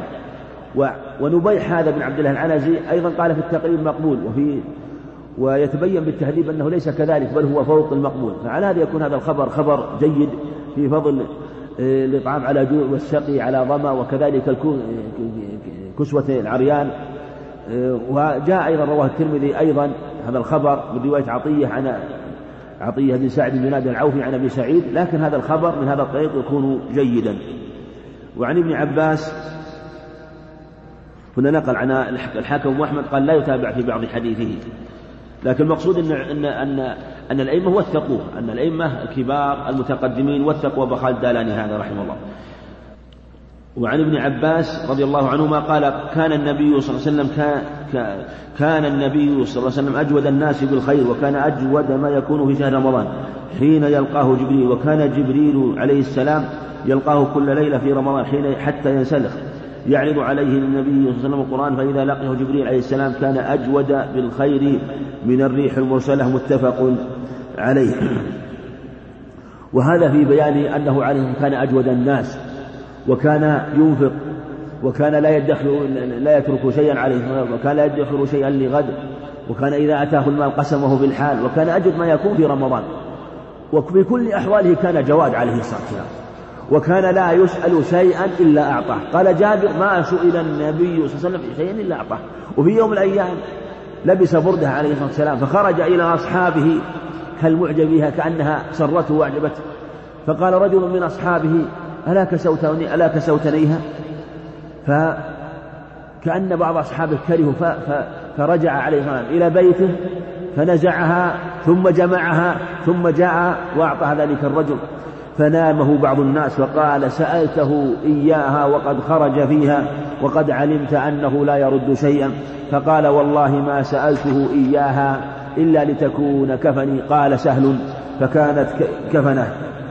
ونبيح هذا بن عبد الله العنزي أيضا قال في التقريب مقبول، وفي ويتبين بالتهذيب أنه ليس كذلك بل هو فوق المقبول. فعلى هذا يكون هذا الخبر خبر جيد في فضل الإطعام على جوع والسقي على ظما، وكذلك كسوة العريان. وجاء أيضا رواه الترمذي أيضا هذا الخبر من رواية عطية عن عطية بن سعد بن جناد العوفي عن أبي سعيد، لكن هذا الخبر من هذا الطريق يكون جيدا. وعن ابن عباس هنا نقل عن الحاكم أحمد قال لا يتابع في بعض حديثه، لكن المقصود أن أن أن أن الأئمة وثقوه، أن الأئمة الكبار المتقدمين وثقوا أبا خالد الدالاني هذا رحمه الله. وعن ابن عباس رضي الله عنهما قال كان النبي صلى الله عليه وسلم كان, كان النبي صلى الله عليه وسلم أجود الناس بالخير، وكان أجود ما يكون في شهر رمضان حين يلقاه جبريل، وكان جبريل عليه السلام يلقاه كل ليلة في رمضان حين حتى ينسلخ يعرض عليه النبي صلى الله عليه وسلم القرآن، فإذا لقيه جبريل عليه السلام كان أجود بالخير من الريح المرسلة، متفق عليه. وهذا في بيان أنه عليه كان أجود الناس، وكان ينفق، وكان لا يدخر لا يترك شيئا عليه، وكان لا يدخر شيئا لغد، وكان إذا أتاه المال قسمه بالحال، وكان أجود ما يكون في رمضان، وفي كل أحواله كان جواد عليه الصلاة والسلام، وكان لا يسأل شيئا إلا أعطاه. قال جابر ما سئل النبي صلى الله عليه وسلم شيئا إلا أعطاه. وفي يوم من الأيام لبس بردها عليه الصلاة والسلام فخرج إلى أصحابه كالمعجب بها كأنها سرته وأعجبته، فقال رجل من أصحابه ألا كسوتني ألا كسوتنيها، فكأن بعض أصحابه كرهوا فرجع عليه الصلاة إلى بيته فنزعها ثم جمعها ثم جاء وأعطى ذلك الرجل، فنامه بعض الناس فقال سألته إياها وقد خرج فيها وقد علمت أنه لا يرد شيئا، فقال والله ما سألته إياها إلا لتكون كفني. قال سهل فكانت كفنه.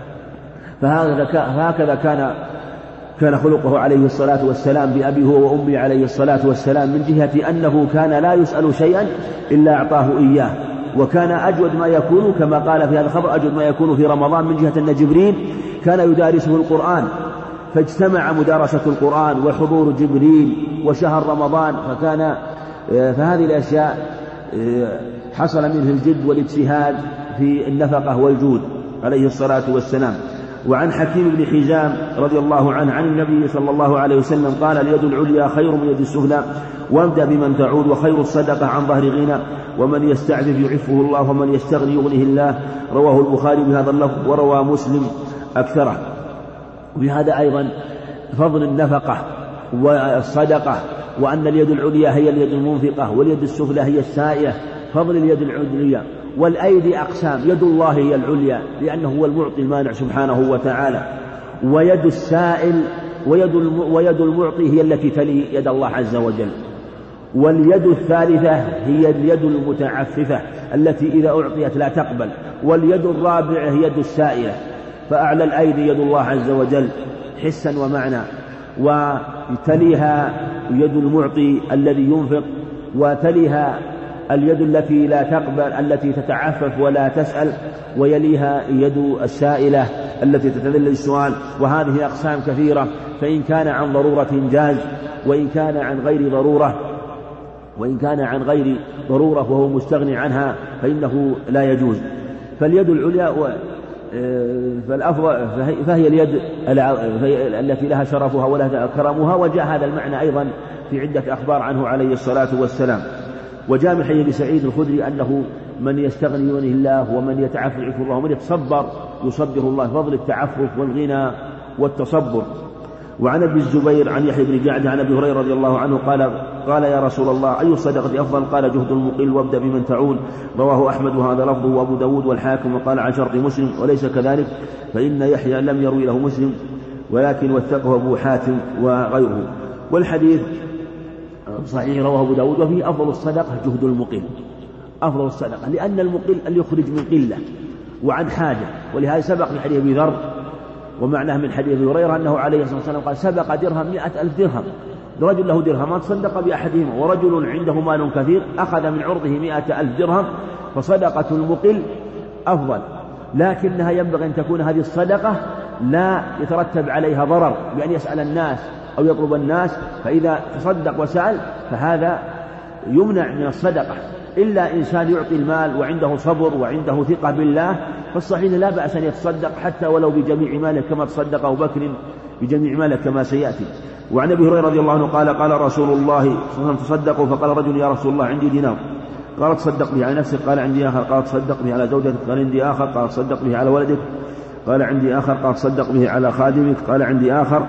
فهكذا كان كان خلقه عليه الصلاة والسلام بأبيه وأمي عليه الصلاة والسلام، من جهة أنه كان لا يسأل شيئا إلا أعطاه إياه، وكان أجود ما يكون كما قال في هذا الخبر أجود ما يكون في رمضان، من جهة أن جبريل كان يدارسه القرآن، فاجتمع مدارسة القرآن وحضور جبريل وشهر رمضان، فكان فهذه الأشياء حصل منه الجد والاجتهاد في النفقة والجود عليه الصلاة والسلام. وعن حكيم بن حزام رضي الله عنه عن النبي صلى الله عليه وسلم قال اليد العليا خير من اليد السفلى وابدأ بمن تعود وخير الصدقة عن ظهر غنى ومن يستعفف يعفه الله ومن يستغني يغنيه الله. رواه البخاري بهذا اللفظ وروى مسلم أكثره. بهذا أيضا فضل النفقة والصدقة وأن اليد العليا هي اليد المنفقة واليد السفلى هي السائلة. فضل اليد العليا والأيدي أقسام، يد الله هي العليا لأنه هو المعطي المانع سبحانه وتعالى، ويد السائل ويد ويد المعطي هي التي تلي يد الله عز وجل. واليد الثالثة هي اليد المتعففة التي إذا أعطيت لا تقبل. واليد الرابعة هي يد السائلة. فأعلى الأيدي يد الله عز وجل حسا ومعنى، وتليها يد المعطي الذي ينفق، وتليها اليد التي لا تقبل التي تتعفف ولا تسأل، ويليها يد السائلة التي تتذلل السؤال. وهذه أقسام كثيرة، فإن كان عن ضرورة جاز، وإن كان عن غير ضرورة وإن كان عن غير ضرورة وهو مستغني عنها فإنه لا يجوز. فاليد العليا فالأفضل فهي اليد التي لها شرفها ولها كرمها. وجاء هذا المعنى أيضا في عدة أخبار عنه عليه الصلاة والسلام. وجاء من حديث سعيد الخدري أنه من يستغني يغنيه الله ومن يتعفف يعفه الله ومن يتصبر يصبره الله. فضل التعفف والغنى والتصبر. وعن ابي الزبير عن يحيى بن جعد عن ابي هريره رضي الله عنه قال قال يا رسول الله أي الصدقة أفضل؟ قال جهد المقل وابدأ بمن تعود. رواه أحمد وهذا لفظه وأبو داود والحاكم وقال عن شرط مسلم وليس كذلك فإن يحيى لم يروي له مسلم ولكن وثقه أبو حاتم وغيره. والحديث صحيح رواه أبو داود. وفيه أفضل الصدقة جهد المقل، أفضل الصدقة لأن المقل أن يخرج من قلة وعن حاجة. ولهذا سبق من حديث أبي ذر ومعناه من حديث أبي هريرة أنه عليه الصلاة والسلام قال سبق درهم مئة ألف درهم، رجل له درهمان صدق بأحدهما، ورجل عنده مال كثير أخذ من عرضه مئة ألف درهم. فصدقة المقل أفضل، لكنها ينبغي أن تكون هذه الصدقة لا يترتب عليها ضرر بأن يسأل الناس أو يطلب الناس، فإذا تصدق وسأل فهذا يمنع من الصدقة. إلا إنسان يعطي المال وعنده صبر وعنده ثقة بالله فالصحيح لا بأس أن يتصدق حتى ولو بجميع ماله كما تصدق أبو بكر بجميع ماله كما سيأتي. وعن أبي هريرة رضي الله عنه قال قال رسول الله صلى الله عليه وسلم تصدقوا. فقال رجل يا رسول الله عندي دينار. قال تصدق به على نفسك. قال عندي آخر. قال تصدق به على زوجتك. قال عندي آخر. قال تصدق به على ولدك. قال عندي آخر. قال تصدق به على خادمك. قال عندي آخر.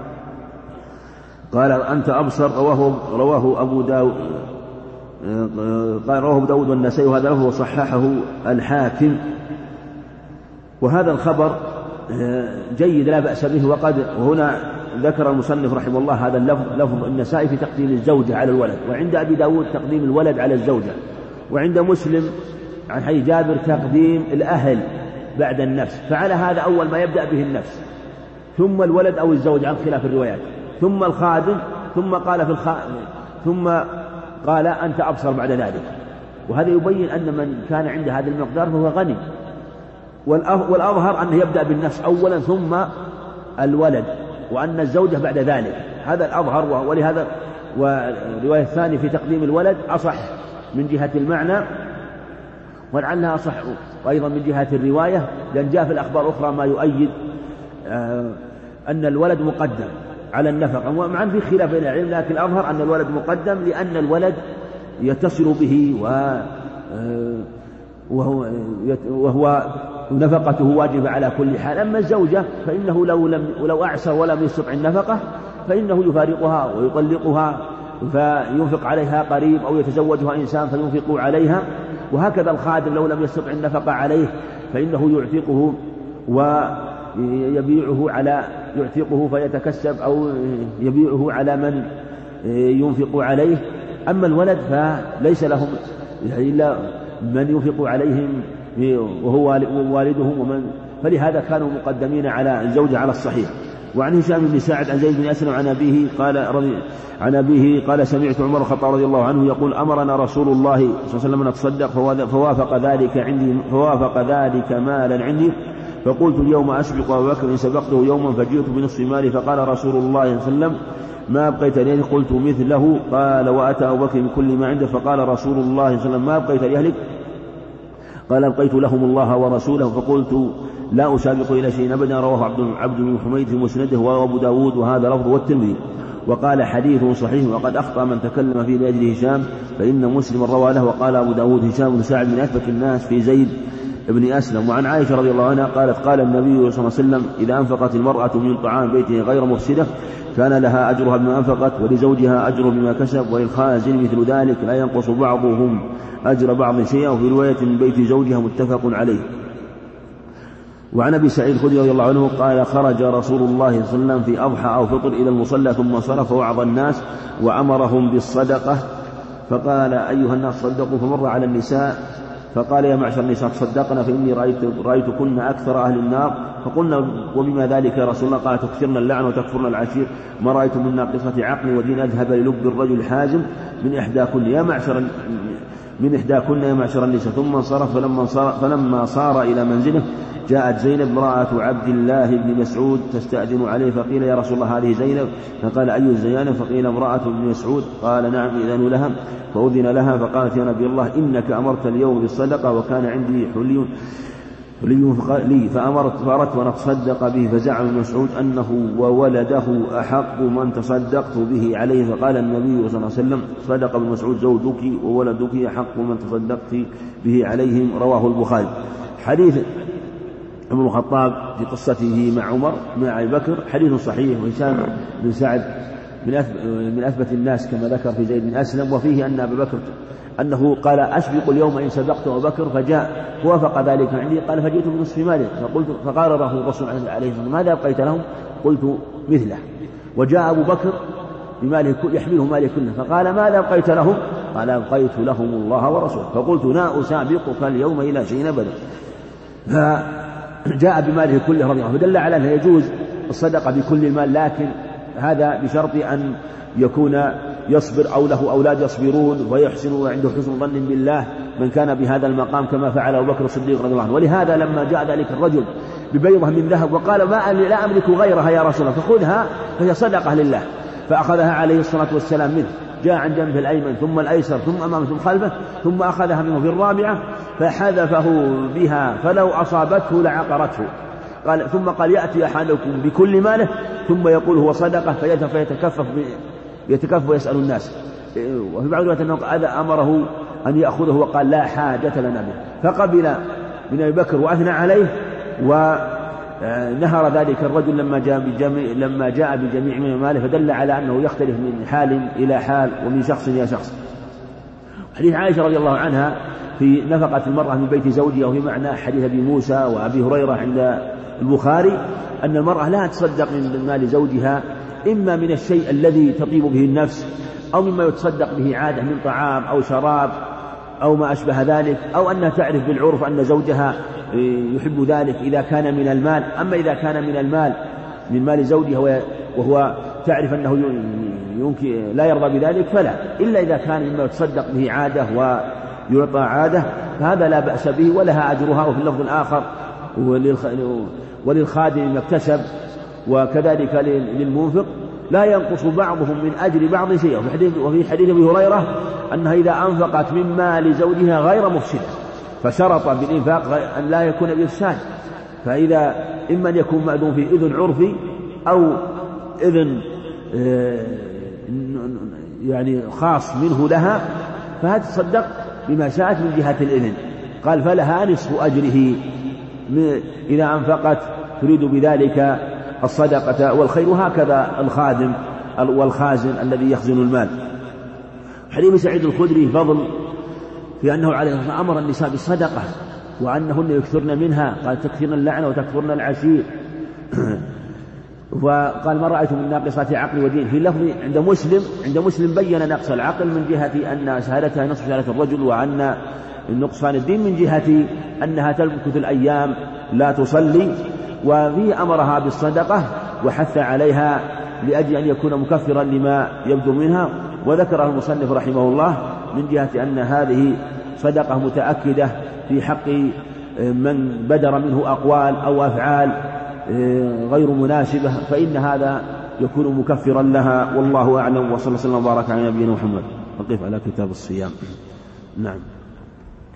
قال أنت أبصر. رواه رواه أبو داود قال رواه أبو داود والنسائي وهذا له وصححه الحاكم. وهذا الخبر جيد لا بأس به. وقد وهنا ذكر المصنف رحمه الله هذا اللفظ لفظ النسائي في تقديم الزوجة على الولد، وعند أبي داود تقديم الولد على الزوجة، وعند مسلم عن حديث جابر تقديم الأهل بعد النفس. فعلى هذا أول ما يبدأ به النفس ثم الولد أو الزوج عن خلاف الروايات ثم الخادم ثم قال في الخ... ثم قال أنت أبصر بعد ذلك. وهذا يبين أن من كان عنده هذا المقدار فهو غني. والأظهر أنه يبدأ بالنفس أولا ثم الولد، وأن الزوجة بعد ذلك، هذا الأظهر. ولهذا والرواية الثانية في تقديم الولد أصح من جهة المعنى، ولعلها أصح وأيضا من جهة الرواية، لأن جاء في الأخبار الأخرى ما يؤيد أن الولد مقدم على النفقة. ومعا في خلاف بين العلم، لكن الأظهر أن الولد مقدم لأن الولد يتصل به وهو, وهو نفقته واجبة على كل حال. أما الزوجة فإنه لو, لم لو أعسر ولم يستطع النفقة فإنه يفارقها ويطلقها فينفق عليها قريب أو يتزوجها إنسان فينفق عليها. وهكذا الخادم لو لم يستطع النفقة عليه فإنه يعتقه ويبيعه على يعتقه فيتكسب أو يبيعه على من ينفق عليه. أما الولد فليس لهم إلا من ينفق عليهم وهو والدهم ومن، فلهذا كانوا مقدمين على الزوجة على الصحيح. وعن هشام بن سعد عن زيد بن أسلم عن أبيه قال رضي عن أبيه قال سمعت عمر الخطاب رضي الله عنه يقول أمرنا رسول الله صلى الله عليه وسلم أن نتصدق فوافق ذلك عندي فوافق ذلك مالا عندي فقلت اليوم أسبق أبا بكر إن سبقته يوما فجئت بنصف مالي فقال رسول الله صلى الله عليه وسلم ما أبقيت لأهلك؟ قلت مثله. قال وأتى أبو بكر من كل ما عنده فقال رسول الله صلى الله عليه وسلم ما أبقيت لأهلك؟ قال أبقيت لهم الله ورسوله فقلت لا أسابق إلى شيء أبدا. رواه عبد بن حميد في مسنده وأبو داود وهذا لفظ والترمذي. وقال حديث صحيح وقد أخطأ من تكلم فيه لأجل هشام فإن مسلم روى له. وقال أبو داود هشام بن سعد من أثبت الناس في زيد بن أسلم. وعن عائشة رضي الله عنها قالت قال النبي صلى الله عليه وسلم إذا أنفقت المرأة من طعام بيته غير مفسدة كان لها أجرها بما أنفقت ولزوجها أجر بما كسب وللخازن مثل ذلك لا ينقص بعضهم أجر بعض شيئا. وفي رواية من بيت زوجها متفق عليه. وعن أبي سعيد الخدري رضي الله عنه قال خرج رسول الله صلى الله عليه وسلم في أضحى أو فطر إلى المصلى ثم صرف وعظ الناس وأمرهم بالصدقة فقال أيها الناس صدقوا. فمر على النساء فقال يا معشر النساء تصدقنا فإني رأيت رأيتكن أكثر أهل النار. فقلنا وبما ذلك يا رسول الله؟ قال تكثرن اللعن وتكفرن العشير ما رأيت من ناقصة عقل ودين أذهب للب الرجل الحازم من إحداكن يا معشر من إحداكن يا معشر النساء. ثم انصرف فلما صار, فلما صار إلى منزله جاءت زينب امرأة عبد الله بن مسعود تستأذن عليه فقيل يا رسول الله هذه زينب؟ فقال أي الزيان؟ فقيل امرأة ابن مسعود. قال نعم إذن لها. فأذن لها فقالت يا نبي الله إنك أمرت اليوم بالصدقة وكان عندي حلي لي فأمرت فأردت أن أتصدق به. فزعم ابن مسعود أنه وولده أحق من تصدقت به عليه. فقال النبي صلى الله عليه وسلم صدق ابن مسعود زوجك وولدك أحق من تصدقت به عليهم. رواه البخاري. حديث عمر بن الخطاب في قصته مع عمر مع أبي بكر حديث صحيح. وهشام بن سعد من أثبت الناس كما ذكر في زيد بن أسلم. وفيه أن أبي بكر أنه قال أسبق اليوم إن سبقت أبو بكر فجاء وافق ذلك عندي. قال فجئت بنصف ماله فقلت فقال له الرسول عليه الصلاة والسلام ماذا أبقيت لهم؟ قلت مثله. وجاء أبو بكر بماله يحمله ماله كله فقال ماذا أبقيت لهم؟ قال أبقيت لهم الله ورسوله. فقلت لا أسابقك اليوم إلى شيء أبدا. فجاء بماله كله رضي الله عنه. فدل على أنه يجوز الصدقة بكل المال لكن هذا بشرط أن يكون يصبر أو له أولاد يصبرون ويحسن وعنده حسن ظن بالله من كان بهذا المقام كما فعل أبو بكر الصديق رضي الله عنه. ولهذا لما جاء ذلك الرجل ببيضة من ذهب وقال ما لا أملك غيرها يا رسول الله فخذها فهي صدقة لله فأخذها عليه الصلاة والسلام منه. جاء عن جنبه الأيمن ثم الأيسر ثم أمامه ثم خلفه ثم أخذها منه في الرابعة فحذفه بها فلو أصابته لعقرته. قال ثم قال يأتي أحدكم بكل ماله ثم يقول هو صدقة فيتكفف يتكفف ويسأل الناس. وفي بعض الوقت أنه أمره أن يأخذه وقال لا حاجة لنا به. فقبل من أبي بكر وأثنى عليه ونهر ذلك الرجل لما جاء بجميع لما جاء بجميع من ماله فدل على أنه يختلف من حال إلى حال ومن شخص إلى شخص. حديث عائشة رضي الله عنها في نفقة المرأة من بيت زوجها وفي معنى حديث أبي موسى وأبي هريرة عند البخاري أن المرأة لا تصدق من مال زوجها إما من الشيء الذي تطيب به النفس أو مما يتصدق به عادة من طعام أو شراب أو ما أشبه ذلك أو أنها تعرف بالعرف أن زوجها يحب ذلك إذا كان من المال. أما إذا كان من المال من مال زوجها وهو تعرف أنه يمكن لا يرضى بذلك فلا إلا إذا كان مما يتصدق به عادة ويعطى عادة فهذا لا بأس به ولها أجرها. وفي اللفظ الآخر وللخادم ما اكتسب وكذلك للمنفق لا ينقص بعضهم من أجر بعض شيئا. وفي حديث أبي هريرة أنها إذا أنفقت من مال زوجها غير مفسدة فشرط بالإنفاق أن لا يكون بإفساد. فإذا إما أن يكون مأذون في إذن عرفي أو إذن يعني خاص منه لها فهذا تصدق بما شاءت من جهة الإذن. قال فلها نصف أجره إذا أنفقت تريد بذلك الصدقة والخير. هكذا الخادم والخازن الذي يخزن المال. حديث سعيد الخدري فضل في أنه عليه الصلاة والسلام أمر النساء بالصدقة وأنهن يكثرن منها. قال تكثرن اللعنة وتكثرن العشير. وقال ما رأيت من ناقصات عقل ودين. في اللفظ عند مسلم عند مسلم بين نقص العقل من جهة أن شهادتها نصف شهادة الرجل وأن النقصان الدين من جهة أنها تمكث الأيام لا تصلي. وفيه أمرها بالصدقة وحث عليها لأجل أن يكون مكفرا لما يبدو منها. وذكر المصنف رحمه الله من جهة أن هذه صدقة متأكدة في حق من بدر منه أقوال أو أفعال غير مناسبة فإن هذا يكون مكفرا لها. والله أعلم. وصلى الله وسلم وبارك على نبينا محمد. نقف على كتاب الصيام. نعم.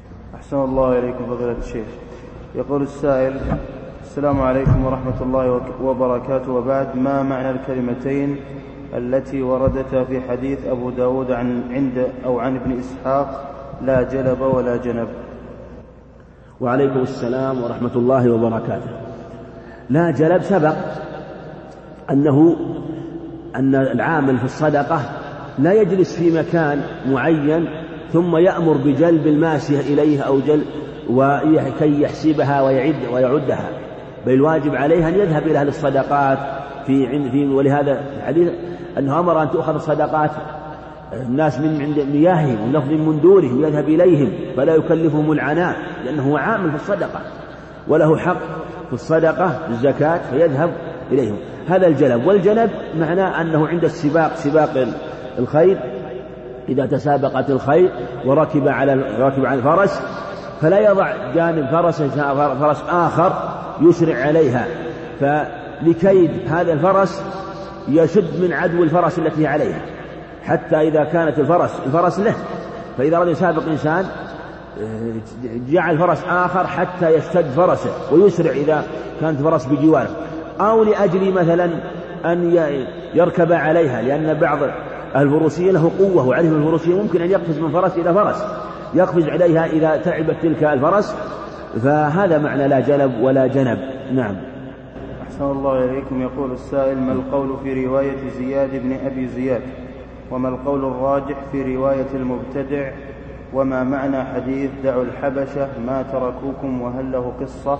أحسن الله إليكم فضيلة الشيخ. يقول السائل: السلام عليكم ورحمة الله وبركاته، وبعد، ما معنى الكلمتين التي وردتا في حديث أبو داود عن عند أو عن ابن إسحاق: لا جلب ولا جنب؟ وعليكم السلام ورحمة الله وبركاته. لا جلب سبق أنه أن العامل في الصدقة لا يجلس في مكان معين ثم يأمر بجلب الماشية إليه أو جلب وكي يحسبها ويعد ويعدها، بل الواجب عليه أن يذهب إلى أهل الصدقات في في ولهذا الحديث أنه أمر أن تؤخذ الصدقات الناس من عند مياههم ونفض من دورهم ويذهب إليهم فلا يكلفهم العناء، لأنه عامل في الصدقة وله حق في الصدقة الزكاة فيذهب إليهم. هذا الجلب. والجلب معناه أنه عند السباق، سباق الخيل، إذا تسابقت الخيل وركب على ركب على الفرس فلا يضع جانب فرس فرس آخر يسرع عليها، فلكيد هذا الفرس يشد من عدو الفرس التي عليها، حتى إذا كانت الفرس الفرس له، فإذا أراد يسابق إنسان جعل فرس آخر حتى يشتد فرسه ويسرع إذا كانت فرس بجواره، أو لأجل مثلا أن يركب عليها، لأن بعض الفروسية له قوة وعلم الفروسية ممكن أن يقفز من فرس إلى فرس، يقفز عليها إذا تعبت تلك الفرس، فهذا معنى لا جلب ولا جنب. نعم. أحسن الله إليكم. يقول السائل: ما القول في رواية زياد بن أبي زياد، وما القول الراجح في رواية المبتدع، وما معنى حديث دعوا الحبشة ما تركوكم وهل له قصة؟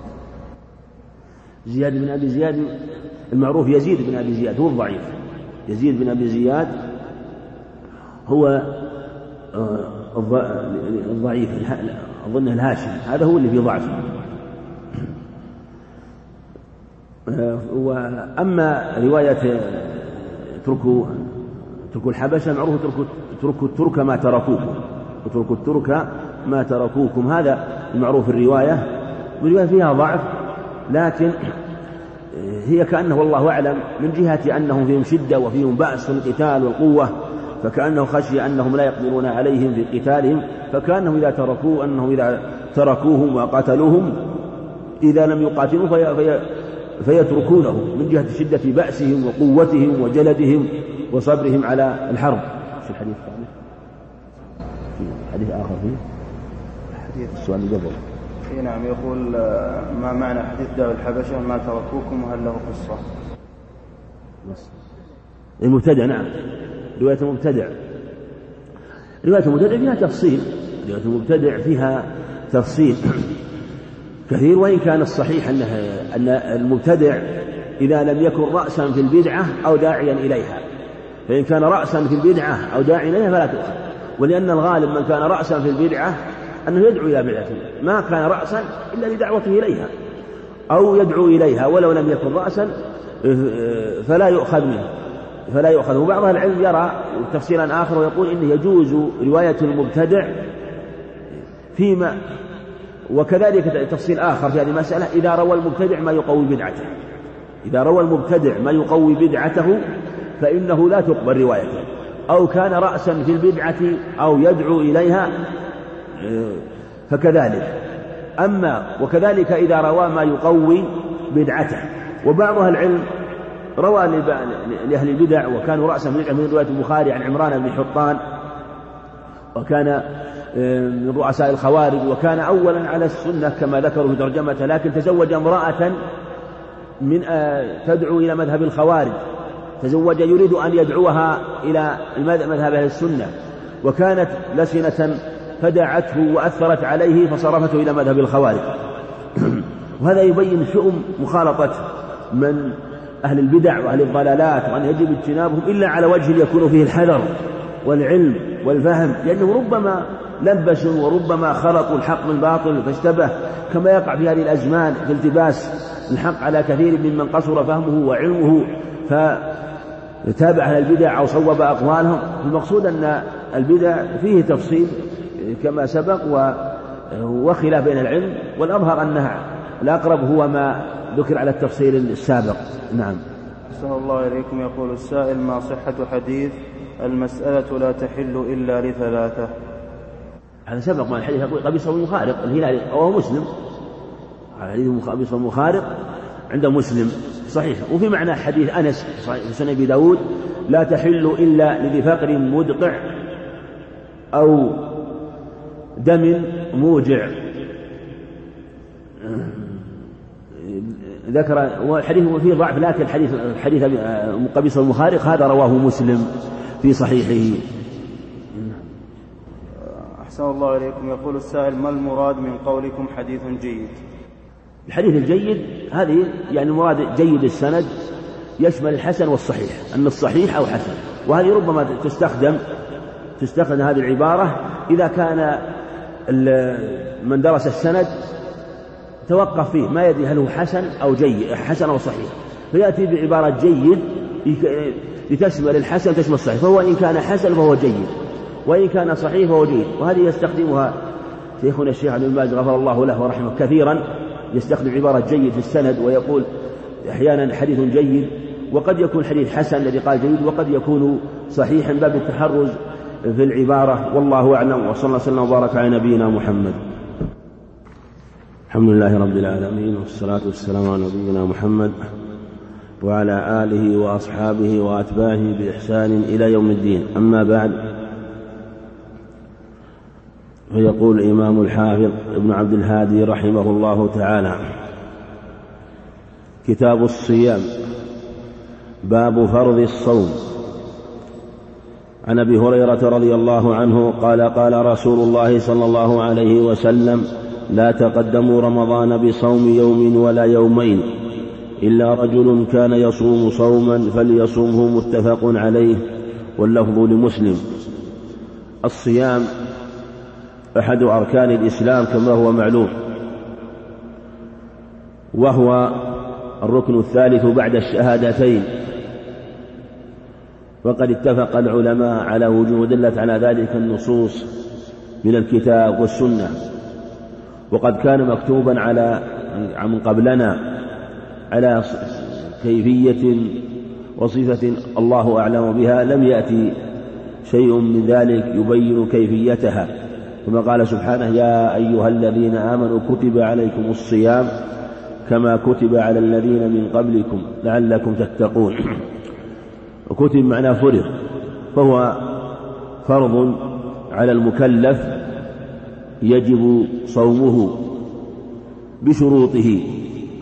زياد بن أبي زياد المعروف يزيد بن أبي زياد هو الضعيف. يزيد بن أبي زياد هو الضعيف، أظنه الهاشم، هذا هو اللي في ضعف. وأما رواية تركوا تركوا الحبشة معروف تركوا تركوا الترك ما تركوكم، وتركوا الترك ما تركوكم، هذا المعروف الرواية. والرواية فيها ضعف، لكن هي كأنه والله أعلم من جهة أنهم فيهم شدة وفيهم بأس في القتال والقوة، فكأنه خشي أنهم لا يقدرون عليهم في قتالهم، فكأنهم إذا تركوا أنهم إذا تركوهم وقتلوهم إذا لم يقاتلوا في في فيتركونه من جهة شدة بأسهم وقوتهم وجلدهم وصبرهم على الحرب. في الحديث الثاني في حديث آخر فيه حديث السؤال قبل. نعم. يقول: ما معنى حديث دعوا الحبشة ما تركوكم وهل له قصة؟ المبتدع. نعم، رواية المبتدع رواية المبتدع فيها تفصيل رواية المبتدع فيها تفصيل كثير، وإن كان الصحيح أنه أن المبتدع إذا لم يكن رأسا في البدعة أو داعيا إليها، فإن كان رأسا في البدعة أو داعيا إليها فلا تؤخذ، ولأن الغالب من كان رأسا في البدعة أنه يدعو إلى بدعته، ما كان رأسا إلا لدعوته إليها أو يدعو إليها، ولو لم يكن رأسا فلا يؤخذ منه فلا يؤخذ. وبعض العلم يرى تفسيرا آخر ويقول إنه يجوز رواية المبتدع فيما، وكذلك تفسير آخر في هذه المسألة: إذا روى المبتدع ما يقوي بدعته إذا روى المبتدع ما يقوي بدعته فإنه لا تقبل روايته، أو كان رأسا في البدعة أو يدعو إليها فكذلك. أما وكذلك إذا روى ما يقوي بدعته. وبعض أهل العلم روى لأهل البدع وكانوا رأسا في البدعة من رواية البخاري عن عمران بن حطان، وكان من رؤساء الخوارج، وكان أولا على السنة كما ذكروا في ترجمته، لكن تزوج امرأة من تدعو إلى مذهب الخوارج، تزوج يريد أن يدعوها إلى مذهب أهل السنة، وكانت لسنة فدعته وأثرت عليه فصرفته إلى مذهب الخوارج. وهذا يبين شؤم مخالطة من أهل البدع وأهل الضلالات، وأن يجب اجتنابهم إلا على وجه يكون فيه الحذر والعلم والفهم، لأنه ربما لبسوا وربما خلطوا الحق بالباطل فاشتبه، كما يقع في هذه الأزمان في التباس الحق على كثير ممن قصر فهمه وعلمه فتابع أهل البدع أو صوب أقوالهم. المقصود أن البدع فيه تفصيل كما سبق وخلاف بين العلم، والأظهر أنها الأقرب هو ما ذكر على التفصيل السابق. نعم. أحسن الله إليكم. يقول السائل: ما صحة حديث المسألة لا تحل إلا لثلاثة؟ هذا سبق ما الحديث يقول قبيصة المخارق الهلال أو مسلم، حديث قبيصة المخارق عند مسلم صحيح. وفي معنى حديث أنس في سنن أبي داود لا تحل إلا لذي فقر مدقع أو دم موجع. ذكر والحديث فيه ضعف، لكن حديث حديث قبيصة المخارق هذا رواه مسلم في صحيحه. أحسن الله إليكم. يقول السائل: ما المراد من قولكم حديث جيد؟ الحديث الجيد هذه يعني مراد جيد السند يشمل الحسن والصحيح، أن الصحيح أو حسن، وهذه ربما تستخدم تستخدم هذه العبارة إذا كان من درس السند توقف فيه ما يدري هل هو حسن أو جيد حسن أو صحيح، فيأتي بعبارة جيد لتشمل الحسن تشمل الصحيح، فهو إن كان حسن فهو جيد، وإن كان صحيح فهو جيد. وهذه يستخدمها شيخنا الشيخ عبد الباز غفر الله له ورحمه كثيرا، يستخدم عبارة جيد في السند ويقول أحيانا حديث جيد، وقد يكون حديث حسن الذي قال جيد، وقد يكون صحيحا باب التحرز في العبارة، والله أعلم. وصلى الله وسلم وبارك على نبينا محمد. الحمد لله رب العالمين، والصلاة والسلام على نبينا محمد وعلى آله وأصحابه وأتباعه بإحسان إلى يوم الدين. أما بعد، فيقول الإمام الحافظ ابن عبد الهادي رحمه الله تعالى: كتاب الصيام، باب فرض الصوم. عن أبي هريرة رضي الله عنه قال: قال رسول الله صلى الله عليه وسلم: لا تقدموا رمضان بصوم يوم ولا يومين إلا رجل كان يصوم صوما فليصومه، متفق عليه، واللفظ لمسلم. الصيام أحد أركان الإسلام كما هو معلوم، وهو الركن الثالث بعد الشهادتين، وقد اتفق العلماء على وجوب، دلت على ذلك النصوص من الكتاب والسنة، وقد كان مكتوبا على من قبلنا على كيفية وصفة الله أعلم بها، لم يأتي شيء من ذلك يبين كيفيتها، كما قال سبحانه: يا أيها الذين آمنوا كتب عليكم الصيام كما كتب على الذين من قبلكم لعلكم تتقون. وكتب معناه فرض، فهو فرض على المكلف يجب صومه بشروطه.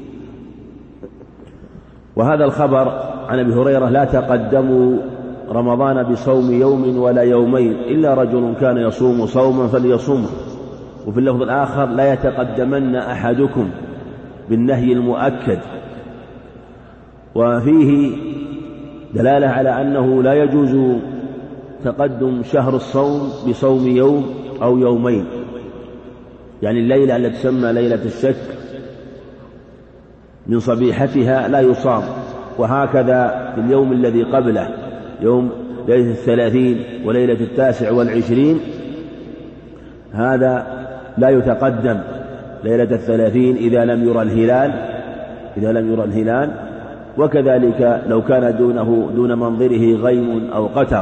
وهذا الخبر عن أبي هريرة: لا تقدموا رمضان بصوم يوم ولا يومين إلا رجل كان يصوم صوما فليصومه. وفي اللفظ الآخر: لا يتقدمن أحدكم، بالنهي المؤكد. وفيه دلالة على أنه لا يجوز تقدم شهر الصوم بصوم يوم أو يومين، يعني الليلة التي تسمى ليلة الشك من صبيحتها لا يصام، وهكذا في اليوم الذي قبله، يوم ليلة الثلاثين وليلة التاسع والعشرين، هذا لا يتقدم ليلة الثلاثين إذا لم يرى الهلال إذا لم يرى الهلال وكذلك لو كان دونه دون منظره غيم أو قتر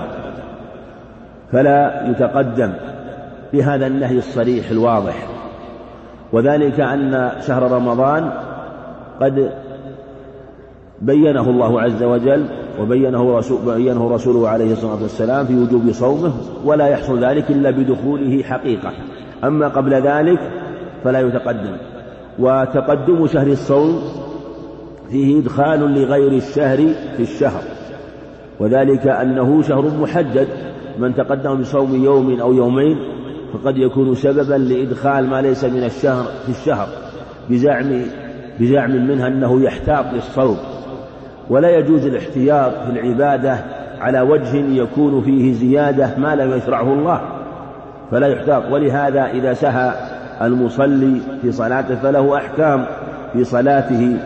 فلا يتقدم بهذا النهي الصريح الواضح. وذلك أن شهر رمضان قد بينه الله عز وجل وبينه رسول بينه رسوله عليه الصلاة والسلام في وجوب صومه، ولا يحصل ذلك إلا بدخوله حقيقة، أما قبل ذلك فلا يتقدم. وتقدم شهر الصوم فيه إدخال لغير الشهر في الشهر، وذلك أنه شهر محدد، من تقدم بصوم يوم أو يومين فقد يكون سببا لإدخال ما ليس من الشهر في الشهر بزعم بزعم منها أنه يحتاط للصوم، ولا يجوز الاحتياط في العبادة على وجه يكون فيه زيادة ما لم يشرعه الله، فلا يحتاط. ولهذا إذا سهى المصلي في صلاته فله أحكام في صلاته.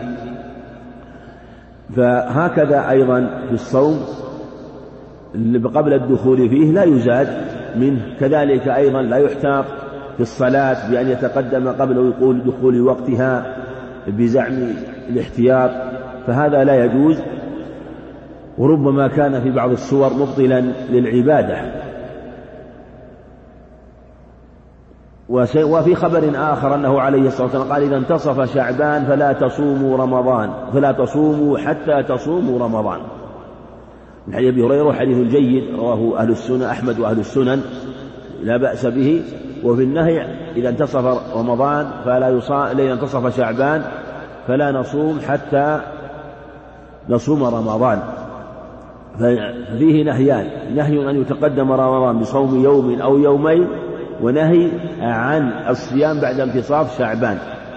فهكذا أيضا في الصوم قبل الدخول فيه لا يزاد منه، كذلك أيضا لا يحتاط في الصلاة بأن يتقدم قبل ويقول دخول وقتها بزعم الاحتياط، فهذا لا يجوز، وربما كان في بعض الصور مبطلا للعبادة. وفي خبر آخر أنه عليه الصلاة والسلام قال إذا انتصف شعبان فلا تصوموا رمضان فلا تصوموا حتى تصوموا رمضان. من حديث أبي هريرة حديث جيد رواه أهل السنن أحمد وأهل السنن لا بأس به. وفي النهي إذا انتصف رمضان فلا يصام إذا انتصف شعبان فلا نصوم حتى نصوم رمضان. ففيه نهيان: نهي أن يتقدم رمضان بصوم يوم أو يومين، ونهي عن الصيام بعد انتصاف شعبان.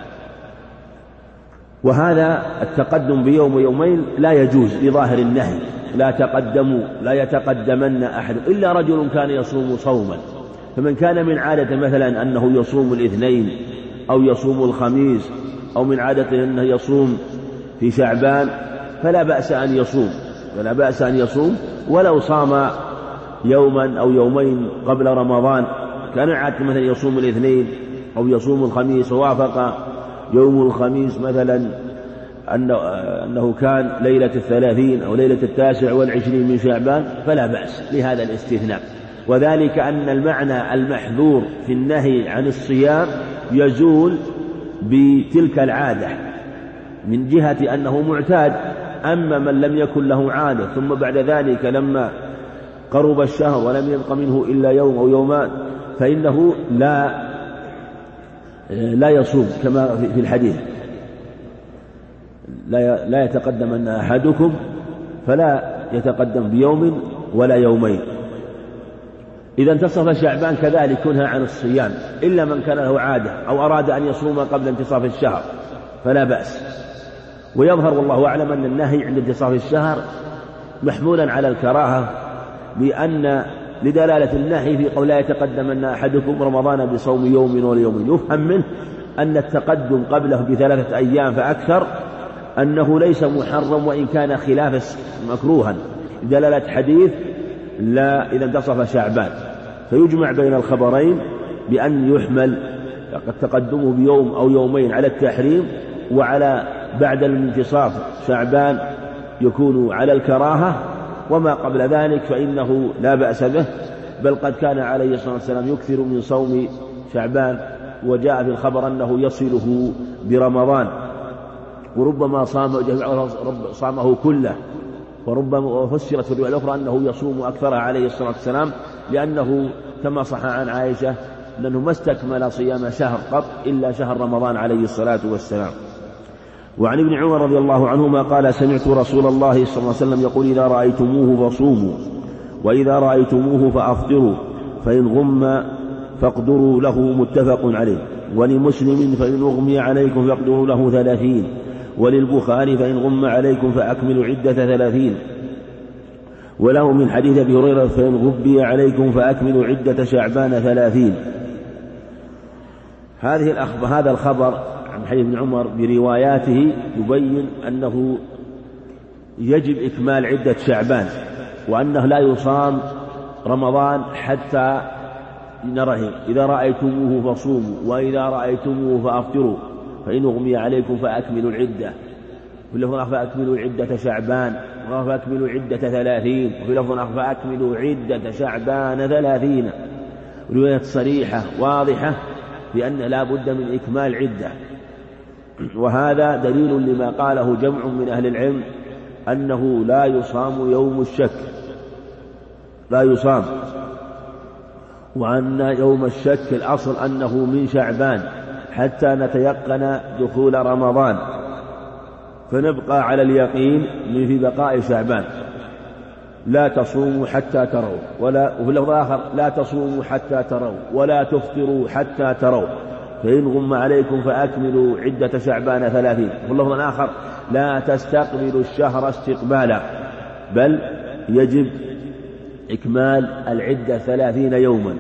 وهذا التقدم بيوم ويومين لا يجوز لظاهر النهي: لا تقدموا لا يتقدمن أحد إلا رجل كان يصوم صوما. فمن كان من عادة مثلا أنه يصوم الاثنين أو يصوم الخميس أو من عادته أنه يصوم في شعبان فلا بأس أن يصوم فلا بأس أن يصوم ولو صام يوما أو يومين قبل رمضان. كان عادة مثلا يصوم الاثنين أو يصوم الخميس ووافق يوم الخميس مثلا أنه كان ليلة الثلاثين أو ليلة التاسع والعشرين من شعبان فلا بأس لهذا الاستثناء. وذلك أن المعنى المحذور في النهي عن الصيام يزول بتلك العادة من جهة أنه معتاد. أما من لم يكن له عادة ثم بعد ذلك لما قرب الشهر ولم يبق منه إلا يوم أو يومان فإنه لا لا يصوم كما في الحديث: لا لا يتقدمن أحدكم فلا يتقدم بيوم ولا يومين. إذا انتصف شعبان كذلك ينهى عن الصيام إلا من كان له عادة أو أراد أن يصوم قبل انتصاف الشهر فلا بأس. ويظهر والله أعلم أن النهي عند انتصاف الشهر محمولا على الكراهة، لأن لدلالة النهي في قول لا يتقدمن أحدكم رمضان بصوم يوم ولا يومين يفهم منه أن التقدم قبله بثلاثة أيام فأكثر أنه ليس محرم وإن كان خلاف مكروها، دلالة حديث لا إذا انتصف شعبان. فيجمع بين الخبرين بأن يحمل التقدم بيوم أو يومين على التحريم، وعلى بعد الانتصاف شعبان يكون على الكراهة، وما قبل ذلك فإنه لا بأس به. بل قد كان عليه الصلاة والسلام يكثر من صوم شعبان، وجاء في الخبر أنه يصله برمضان، وربما صام صامه كله، وربما فسرت في الرواية الأخرى أنه يصوم أكثرها عليه الصلاة والسلام، لأنه كما صح عن عائشة لأنه ما استكمل صيام شهر قط إلا شهر رمضان عليه الصلاة والسلام. وعن ابن عمر رضي الله عنهما قال: سمعت رسول الله صلى الله عليه وسلم يقول: إذا رأيتموه فصوموا، وإذا رأيتموه فأفطروا، فإن غم فاقدروا له. متفق عليه. ولمسلم: فإن أغمي عليكم فاقدروا له ثلاثين. وللبخاري: فإن غم عليكم فأكملوا عدة ثلاثين. وله من حديث أبي هريرة: فإن غبي عليكم فأكملوا عدة شعبان ثلاثين. هذه الأخبار هذا الخبر عن حديث ابن عمر برواياته يبين أنه يجب إكمال عدة شعبان، وأنه لا يصام رمضان حتى نره. إذا رأيتموه فصوموا، وإذا رأيتموه فأفطروا، فإن أغمي عليكم فأكملوا العدة. وفي لفظ آخر: فأكملوا عدة شعبان، فأكملوا عدة ثلاثين. وفي لفظ آخر: فأكملوا عدة شعبان ثلاثين. رواية صريحة واضحة بأن لا بد من إكمال عدة. وهذا دليل لما قاله جمع من أهل العلم أنه لا يصام يوم الشك، لا يصام، وأن يوم الشك الأصل أنه من شعبان حتى نتيقن دخول رمضان، فنبقى على اليقين من في بقاء شعبان. لا تصوموا حتى تروا، ولا وفي اللفظ الآخر: لا تصوموا حتى تروا، ولا تفطروا حتى تروا، فإن غم عليكم فأكملوا عدة شعبان ثلاثين. وفي اللفظ الآخر: لا تستقبلوا الشهر استقبالا، بل يجب إكمال العدة ثلاثين يوما.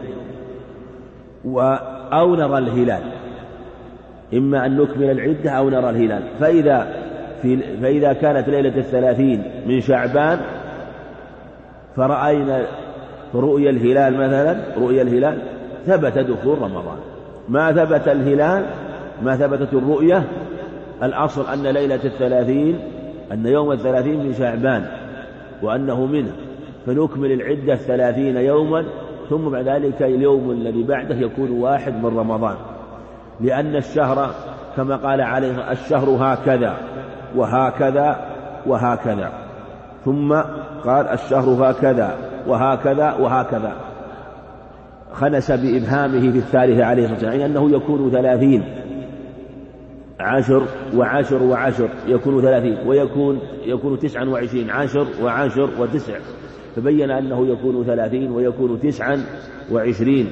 أو نرى الهلال، إما أن نكمل العدة أو نرى الهلال. فإذا, في فإذا كانت ليلة الثلاثين من شعبان فرأينا رؤيا الهلال مثلا رؤيا الهلال ثبت دخول رمضان. ما ثبت الهلال ما ثبتت الرؤية الأصل أن ليلة الثلاثين أن يوم الثلاثين من شعبان وأنه منه، فنكمل العدة ثلاثين يوما ثم بعد ذلك اليوم الذي بعده يكون واحد من رمضان، لأن الشهر كما قال عليه الشهر هكذا وهكذا وهكذا، ثم قال الشهر هكذا وهكذا وهكذا، خنس بإبهامه في الثالثة عليه الصلاة والسلام، أنه يكون ثلاثين، عشر وعشر وعشر يكون ثلاثين، ويكون يكون تسعا وعشرين، عشر وعشر وتسع، فبين أنه يكون ثلاثين ويكون تسعا وعشرين.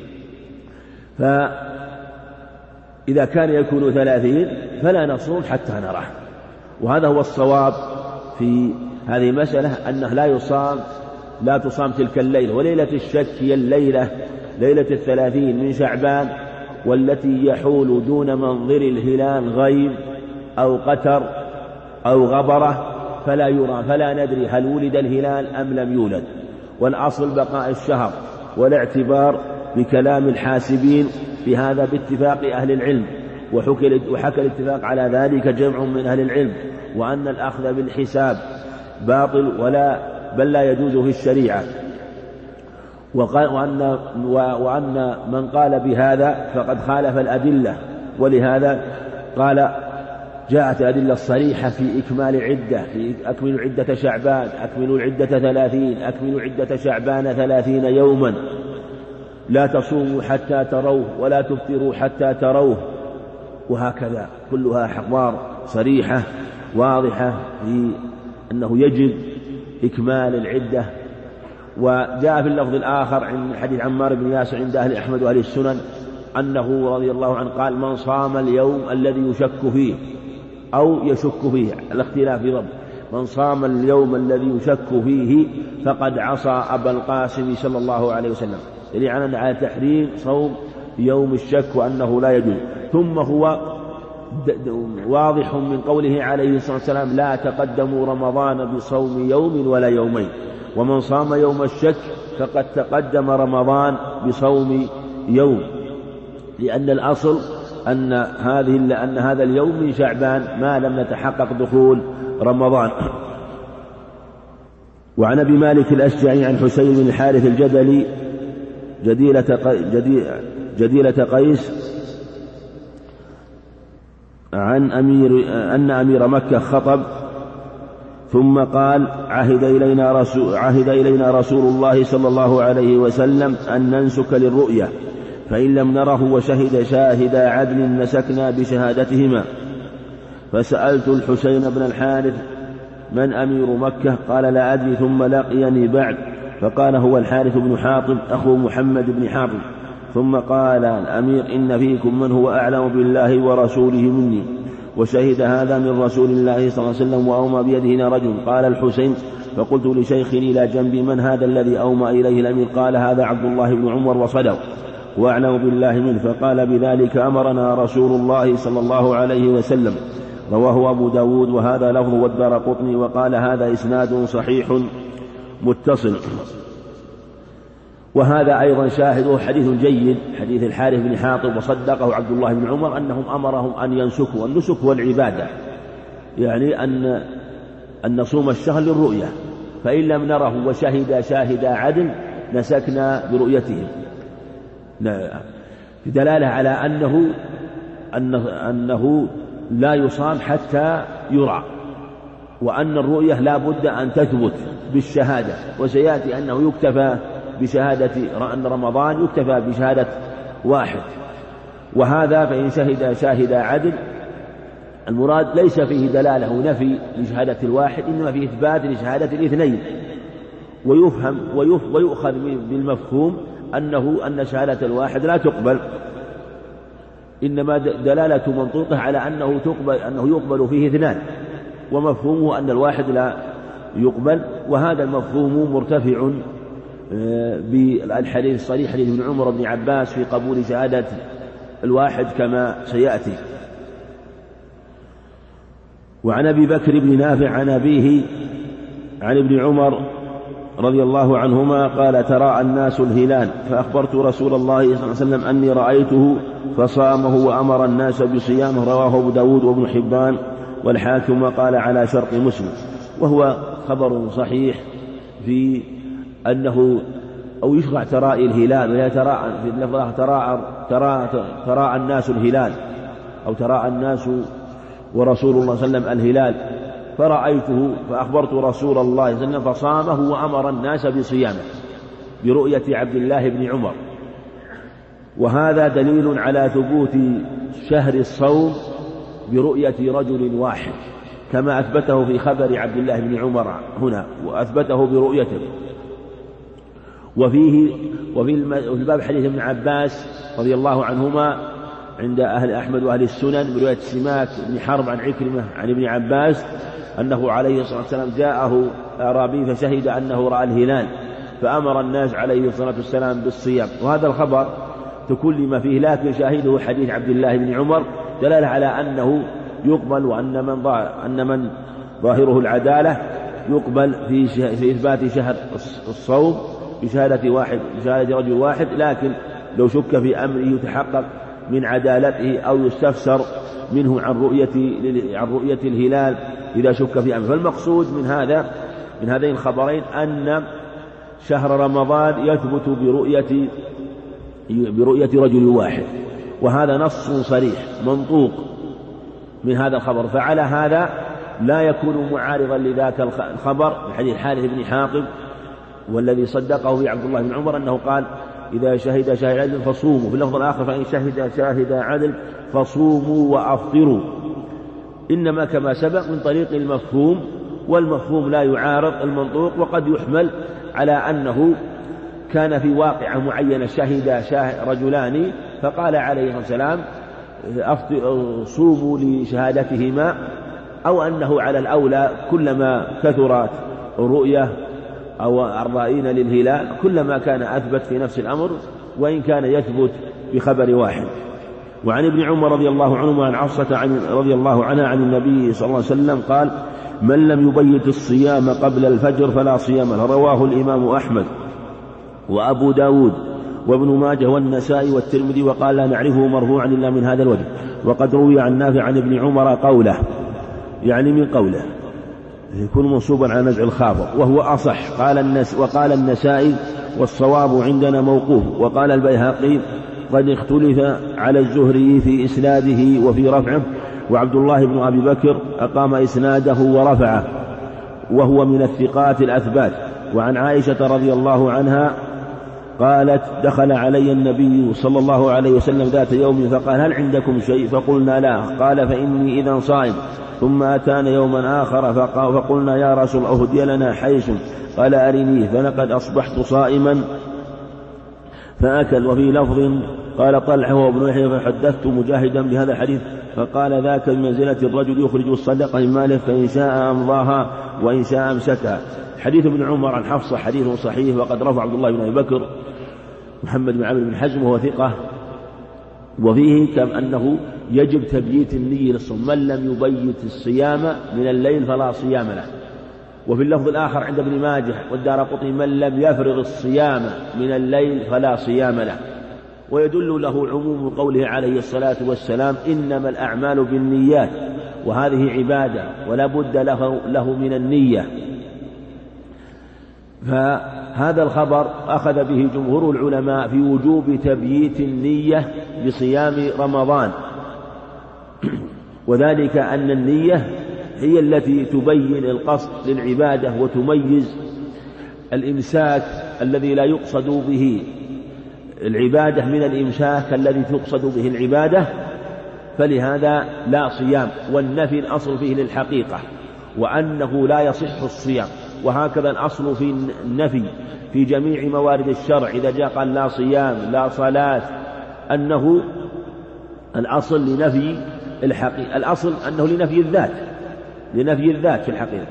فإذا كان يكون ثلاثين فلا نصوم حتى نراه، وهذا هو الصواب في هذه المسألة، أنه لا يصام لا تصام تلك الليلة، وليلة الشك هي الليلة ليلة الثلاثين من شعبان، والتي يحول دون منظر الهلال غيم أو قتر أو غبرة فلا يرى، فلا ندري هل ولد الهلال أم لم يولد، والأصل بقاء الشهر، والاعتبار بكلام الحاسبين في هذا باتفاق أهل العلم، وحكى الاتفاق على ذلك جمع من أهل العلم، وأن الأخذ بالحساب باطل ولا بل لا يجوز في الشريعة، وأن, وأن من قال بهذا فقد خالف الأدلة، ولهذا قال جاءت الأدلة الصريحة في إكمال العدة، في أكملوا عدة شعبان، أكملوا العدة ثلاثين، أكملوا عدة شعبان ثلاثين يوما، لا تصوموا حتى تروه ولا تفطروا حتى تروه، وهكذا كلها أخبار صريحة واضحة في أنه يجب إكمال العدة. وجاء في اللفظ الآخر عن حديث عمار بن ياسر عند أهل أحمد وأهل السنن أنه رضي الله عنه قال من صام اليوم الذي يشك فيه أو يشك فيه، الاختلاف في ضبط، من صام اليوم الذي يشك فيه فقد عصى أبا القاسم صلى الله عليه وسلم، يعني على تحريم صوم يوم الشك وأنه لا يجوز. ثم هو واضح من قوله عليه الصلاة والسلام لا تقدموا رمضان بصوم يوم ولا يومين، ومن صام يوم الشك فقد تقدم رمضان بصوم يوم، لأن الأصل أن هذه أن هذا اليوم من شعبان ما لم نتحقق دخول رمضان. وعن أبي مالك الأشجعي عن حسين بن الحارث الجدلي جديلة جديلة قيس عن أمير أن أمير مكة خطب ثم قال عهد إلينا رسول, عهد إلينا رسول الله صلى الله عليه وسلم أن ننسك للرؤيا، فإن لم نره وشهد شاهد عدل نسكنا بشهادتهما. فسألت الحسين بن الحارث من أمير مكة؟ قال لا أدري، ثم لقيني بعد فقال هو الحارث بن حاطب أخو محمد بن حاطب. ثم قال الأمير إن فيكم من هو أعلم بالله ورسوله مني، وشهد هذا من رسول الله صلى الله عليه وسلم وأومى بيده رجل. قال الحسين فقلت لشيخي إلى جنبي من هذا الذي أومى إليه الأمير؟ قال هذا عبد الله بن عمر وصدق وأعلم بالله منه. فقال بذلك أمرنا رسول الله صلى الله عليه وسلم. رواه أبو داود وهذا لفظ والدارقطني، وقال هذا إسناد صحيح متصل. وهذا أيضا شاهده حديث جيد، حديث الحارث بن حاطب وصدقه عبد الله بن عمر أنهم أمرهم أن ينسكوا، النسك هو العبادة، يعني أن أن نصوم الشهر للرؤية، فإن لم نره وشهد شاهد عدل نسكنا برؤيتهم، دلالة على أنه أنه, أنه لا يصام حتى يرى، وأن الرؤية لا بد أن تثبت بالشهادة، وسيأتي أنه يكتفى بشهادة أن رمضان يكتفى بشهادة واحد. وهذا فإن شهد شاهد عدل المراد ليس فيه دلالة نفي لشهادة الواحد، إنما فيه إثبات لشهادة الاثنين، ويفهم ويؤخذ بالمفهوم أنه أن شهادة الواحد لا تقبل، إنما دلالة منطوقه على أنه تقبل أنه يقبل فيه اثنان، ومفهومه أن الواحد لا يقبل. وهذا المفهوم مرتفع بالحديث الصريح حديث ابن عمر بن عباس في قبول شهادة الواحد كما سيأتي. وعن أبي بكر بن نافع عن أبيه عن ابن عمر رضي الله عنهما قال تراءى الناس الهلال فأخبرت رسول الله صلى الله عليه وسلم أني رأيته فصامه وأمر الناس بصيامه. رواه أبو داود وابن حبان والحاكم وقال على شرط مسلم. وهو خبر صحيح في أنه أو يشرع تراءي الهلال، وهي تراءى في اللفظة تراءى تراءى تراءى الناس الهلال، أو تراءى الناس ورسول الله صلى الله عليه وسلم الهلال، فرأيته فأخبرت رسول الله صلى الله عليه وسلم فصامه وأمر الناس بصيامه برؤية عبد الله بن عمر. وهذا دليل على ثبوت شهر الصوم برؤية رجل واحد، كما أثبته في خبر عبد الله بن عمر هنا، وأثبته برؤيته. وفيه وفي الباب حديث ابن عباس رضي الله عنهما عند أهل أحمد وأهل السنن برواية سماك بن حرب عن عكرمة عن ابن عباس أنه عليه الصلاة والسلام جاءه أعرابي فشهد أنه رأى الهلال فأمر الناس عليه الصلاة والسلام بالصيام. وهذا الخبر تكلم فيه، لكن شاهده حديث عبد الله بن عمر دلالة على أنه يقبل، وأن من أن من ظاهره العدالة يقبل في في إثبات شهر الصوم بشهادة واحد بشهادة رجل واحد، لكن لو شك في أمره يتحقق من عدالته أو يستفسر منه عن رؤية عن رؤية الهلال إذا شك في أمره. فالمقصود من هذا من هذين الخبرين أن شهر رمضان يثبت برؤية برؤية رجل واحد، وهذا نص صريح منطوق من هذا الخبر. فعلى هذا لا يكون معارضا لذاك الخبر من حديث حارث بن حاقب، والذي صدقه في عبد الله بن عمر أنه قال إذا شهد شاهد عدل فصوموا، في اللفظ الآخر فإن شهد شاهد عدل فصوموا وأفطروا، إنما كما سبق من طريق المفهوم، والمفهوم لا يعارض المنطوق. وقد يحمل على أنه كان في واقعة معينة شهد شاهد رجلان فقال عليه السلام صوموا لشهادتهما، أو أنه على الأولى كلما كثرت الرؤية أو الرائين للهلال كلما كان أثبت في نفس الأمر، وإن كان يثبت بخبر واحد. وعن ابن عمر رضي الله عنه وعن حفصة عن رضي الله عنها عن النبي صلى الله عليه وسلم قال من لم يبيت الصيام قبل الفجر فلا صيام له، رواه الإمام أحمد وأبو داود وابن ماجه والنسائي والترمذي، وقال لا نعرفه مرفوعا إلا من هذا الوجه. وقد روي عن نافع عن ابن عمر قوله، يعني من قوله يكون منصوبا على نزع الخافض وهو أصح. قال النس وقال النسائي والصواب عندنا موقوف. وقال البيهقي قد اختلف على الزهري في إسناده وفي رفعه، وعبد الله بن أبي بكر أقام إسناده ورفعه وهو من الثقات الأثبات. وعن عائشة رضي الله عنها قالت دخل علي النبي صلى الله عليه وسلم ذات يوم فقال هل عندكم شيء؟ فقلنا لا. قال فإني إذا صائم. ثم أتانا يوما آخر فقلنا يا رسول أهدي لنا حيث؟ قال أرنيه. فلقد أصبحت صائما فأكل. وفي لفظ قال طلحة وابن يحيى فحدثت مجاهدا بهذا الحديث فقال ذاك بمنزلة الرجل يخرج الصدقة من ماله فإن شاء أمضاها وإن شاء أمسكها. حديث ابن عمر عن حفصة حديث صحيح، وقد رفع عبد الله بن أبي بكر محمد بن عمرو بن حزم وهو ثقة. وفيه كم أنه يجب تبييت النية للصوم، من لم يبيت الصيام من الليل فلا صيام له. وفي اللفظ الآخر عند ابن ماجه والدارقطني من لم يفرغ الصيام من الليل فلا صيام له. ويدل له عموم قوله عليه الصلاة والسلام إنما الأعمال بالنيات، وهذه عبادة ولا بد له, له من النية. فهذا الخبر أخذ به جمهور العلماء في وجوب تبييت النية بصيام رمضان، وذلك أن النية هي التي تبين القصد للعبادة وتميز الإمساك الذي لا يقصد به العبادة من الإمساك الذي تقصد به العبادة، فلهذا لا صيام. والنفي الأصل فيه للحقيقة وأنه لا يصح الصيام، وهكذا الأصل في النفي في جميع موارد الشرع إذا جاء قال لا صيام لا صلاة أنه الأصل لنفي الحقيقة، الأصل أنه لنفي الذات لنفي الذات في الحقيقة.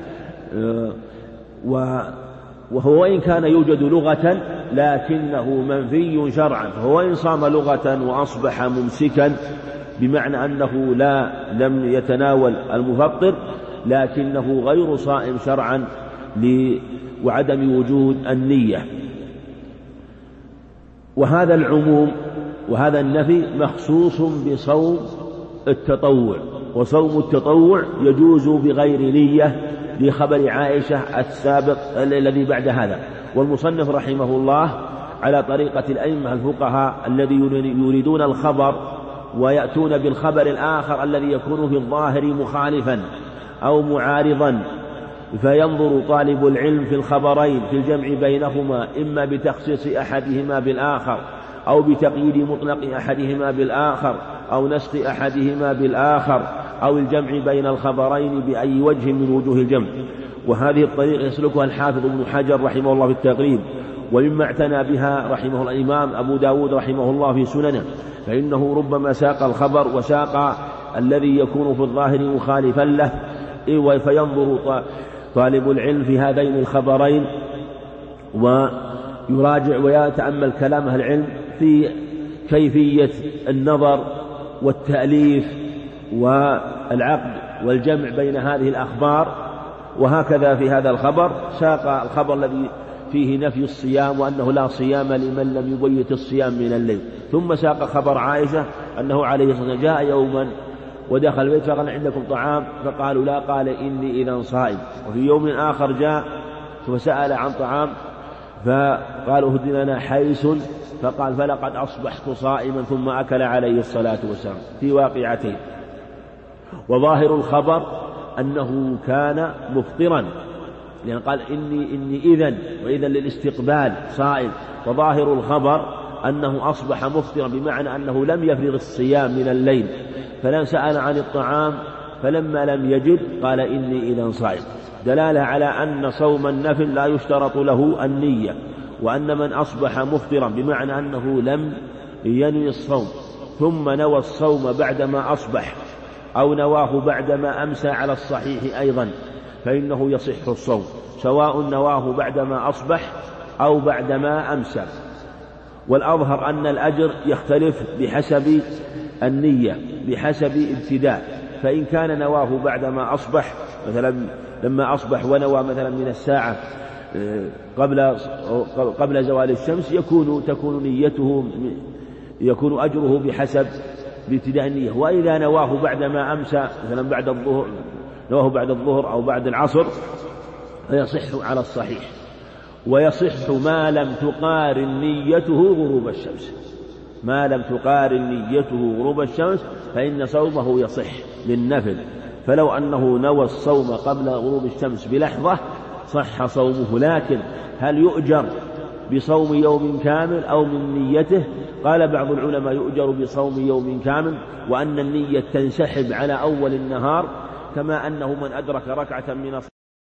وهو إن كان يوجد لغة لكنه منفي شرعا، فهو إن صام لغة وأصبح ممسكا بمعنى أنه لا لم يتناول المفطر لكنه غير صائم شرعا وعدم وجود النية. وهذا العموم وهذا النفي مخصوص بصوم التطوع، وصوم التطوع يجوز بغير نية لخبر عائشة السابق الذي بعد هذا. والمصنف رحمه الله على طريقة الأئمة الفقهاء الذي يريدون الخبر ويأتون بالخبر الآخر الذي يكون في الظاهر مخالفا أو معارضا، فينظر طالب العلم في الخبرين في الجمع بينهما إما بتخصيص أحدهما بالآخر أو بتقييد مطلق أحدهما بالآخر أو نسخ أحدهما بالآخر أو الجمع بين الخبرين بأي وجه من وجوه الجمع. وهذه الطريقة يسلكها الحافظ ابن حجر رحمه الله في التقريب، ومما اعتنى بها رحمه الله الإمام أبو داود رحمه الله في سننه، فإنه ربما ساق الخبر وساق الذي يكون في الظاهر مخالفا له، فينظر طالب العلم في هذين الخبرين ويراجع ويتأمل كلام أهل العلم في كيفية النظر والتأليف والعقد والجمع بين هذه الأخبار. وهكذا في هذا الخبر ساق الخبر الذي فيه نفي الصيام وأنه لا صيام لمن لم يبيت الصيام من الليل، ثم ساق خبر عائشة أنه عليه الصلاة والسلام جاء يوما ودخل البيت فقال عندكم طعام؟ فقالوا لا، قال إني إذا صائم. وفي يوم آخر جاء فسأل عن طعام فقالوا هد لنا حيس، فقال فلقد أصبحت صائما، ثم أكل عليه الصلاة والسلام في واقعتين. وظاهر الخبر أنه كان مفطرا، لأن قال إني إني إذن وإذن للاستقبال صائم، وظاهر الخبر أنه أصبح مفطرا بمعنى أنه لم يفرغ الصيام من الليل، فلم سأل عن الطعام فلما لم يجد قال إني إذن صائم، دلالة على أن صوم النفل لا يشترط له النية، وأن من أصبح مفطرا بمعنى أنه لم ينوي الصوم ثم نوى الصوم بعدما أصبح أو نواه بعدما أمسى على الصحيح أيضا فإنه يصح الصوم، سواء نواه بعدما أصبح أو بعدما أمسى. والأظهر أن الأجر يختلف بحسب النية بحسب ابتداء، فإن كان نواه بعدما أصبح مثلا لما أصبح ونوى مثلا من الساعة قبل قبل زوال الشمس يكون تكون نيته يكون أجره بحسب بابتداء النية. وإذا نواه بعدما أمسى مثلا بعد الظهر نواه بعد الظهر أو بعد العصر فيصح على الصحيح، ويصح ما لم تقارن نيته غروب الشمس، ما لم تقارن نيته غروب الشمس فإن صومه يصح للنفل، فلو أنه نوى الصوم قبل غروب الشمس بلحظة صح صومه. لكن هل يؤجر بصوم يوم كامل أو من نيته؟ قال بعض العلماء يؤجر بصوم يوم كامل، وأن النية تنسحب على أول النهار، كما أنه من أدرك ركعة من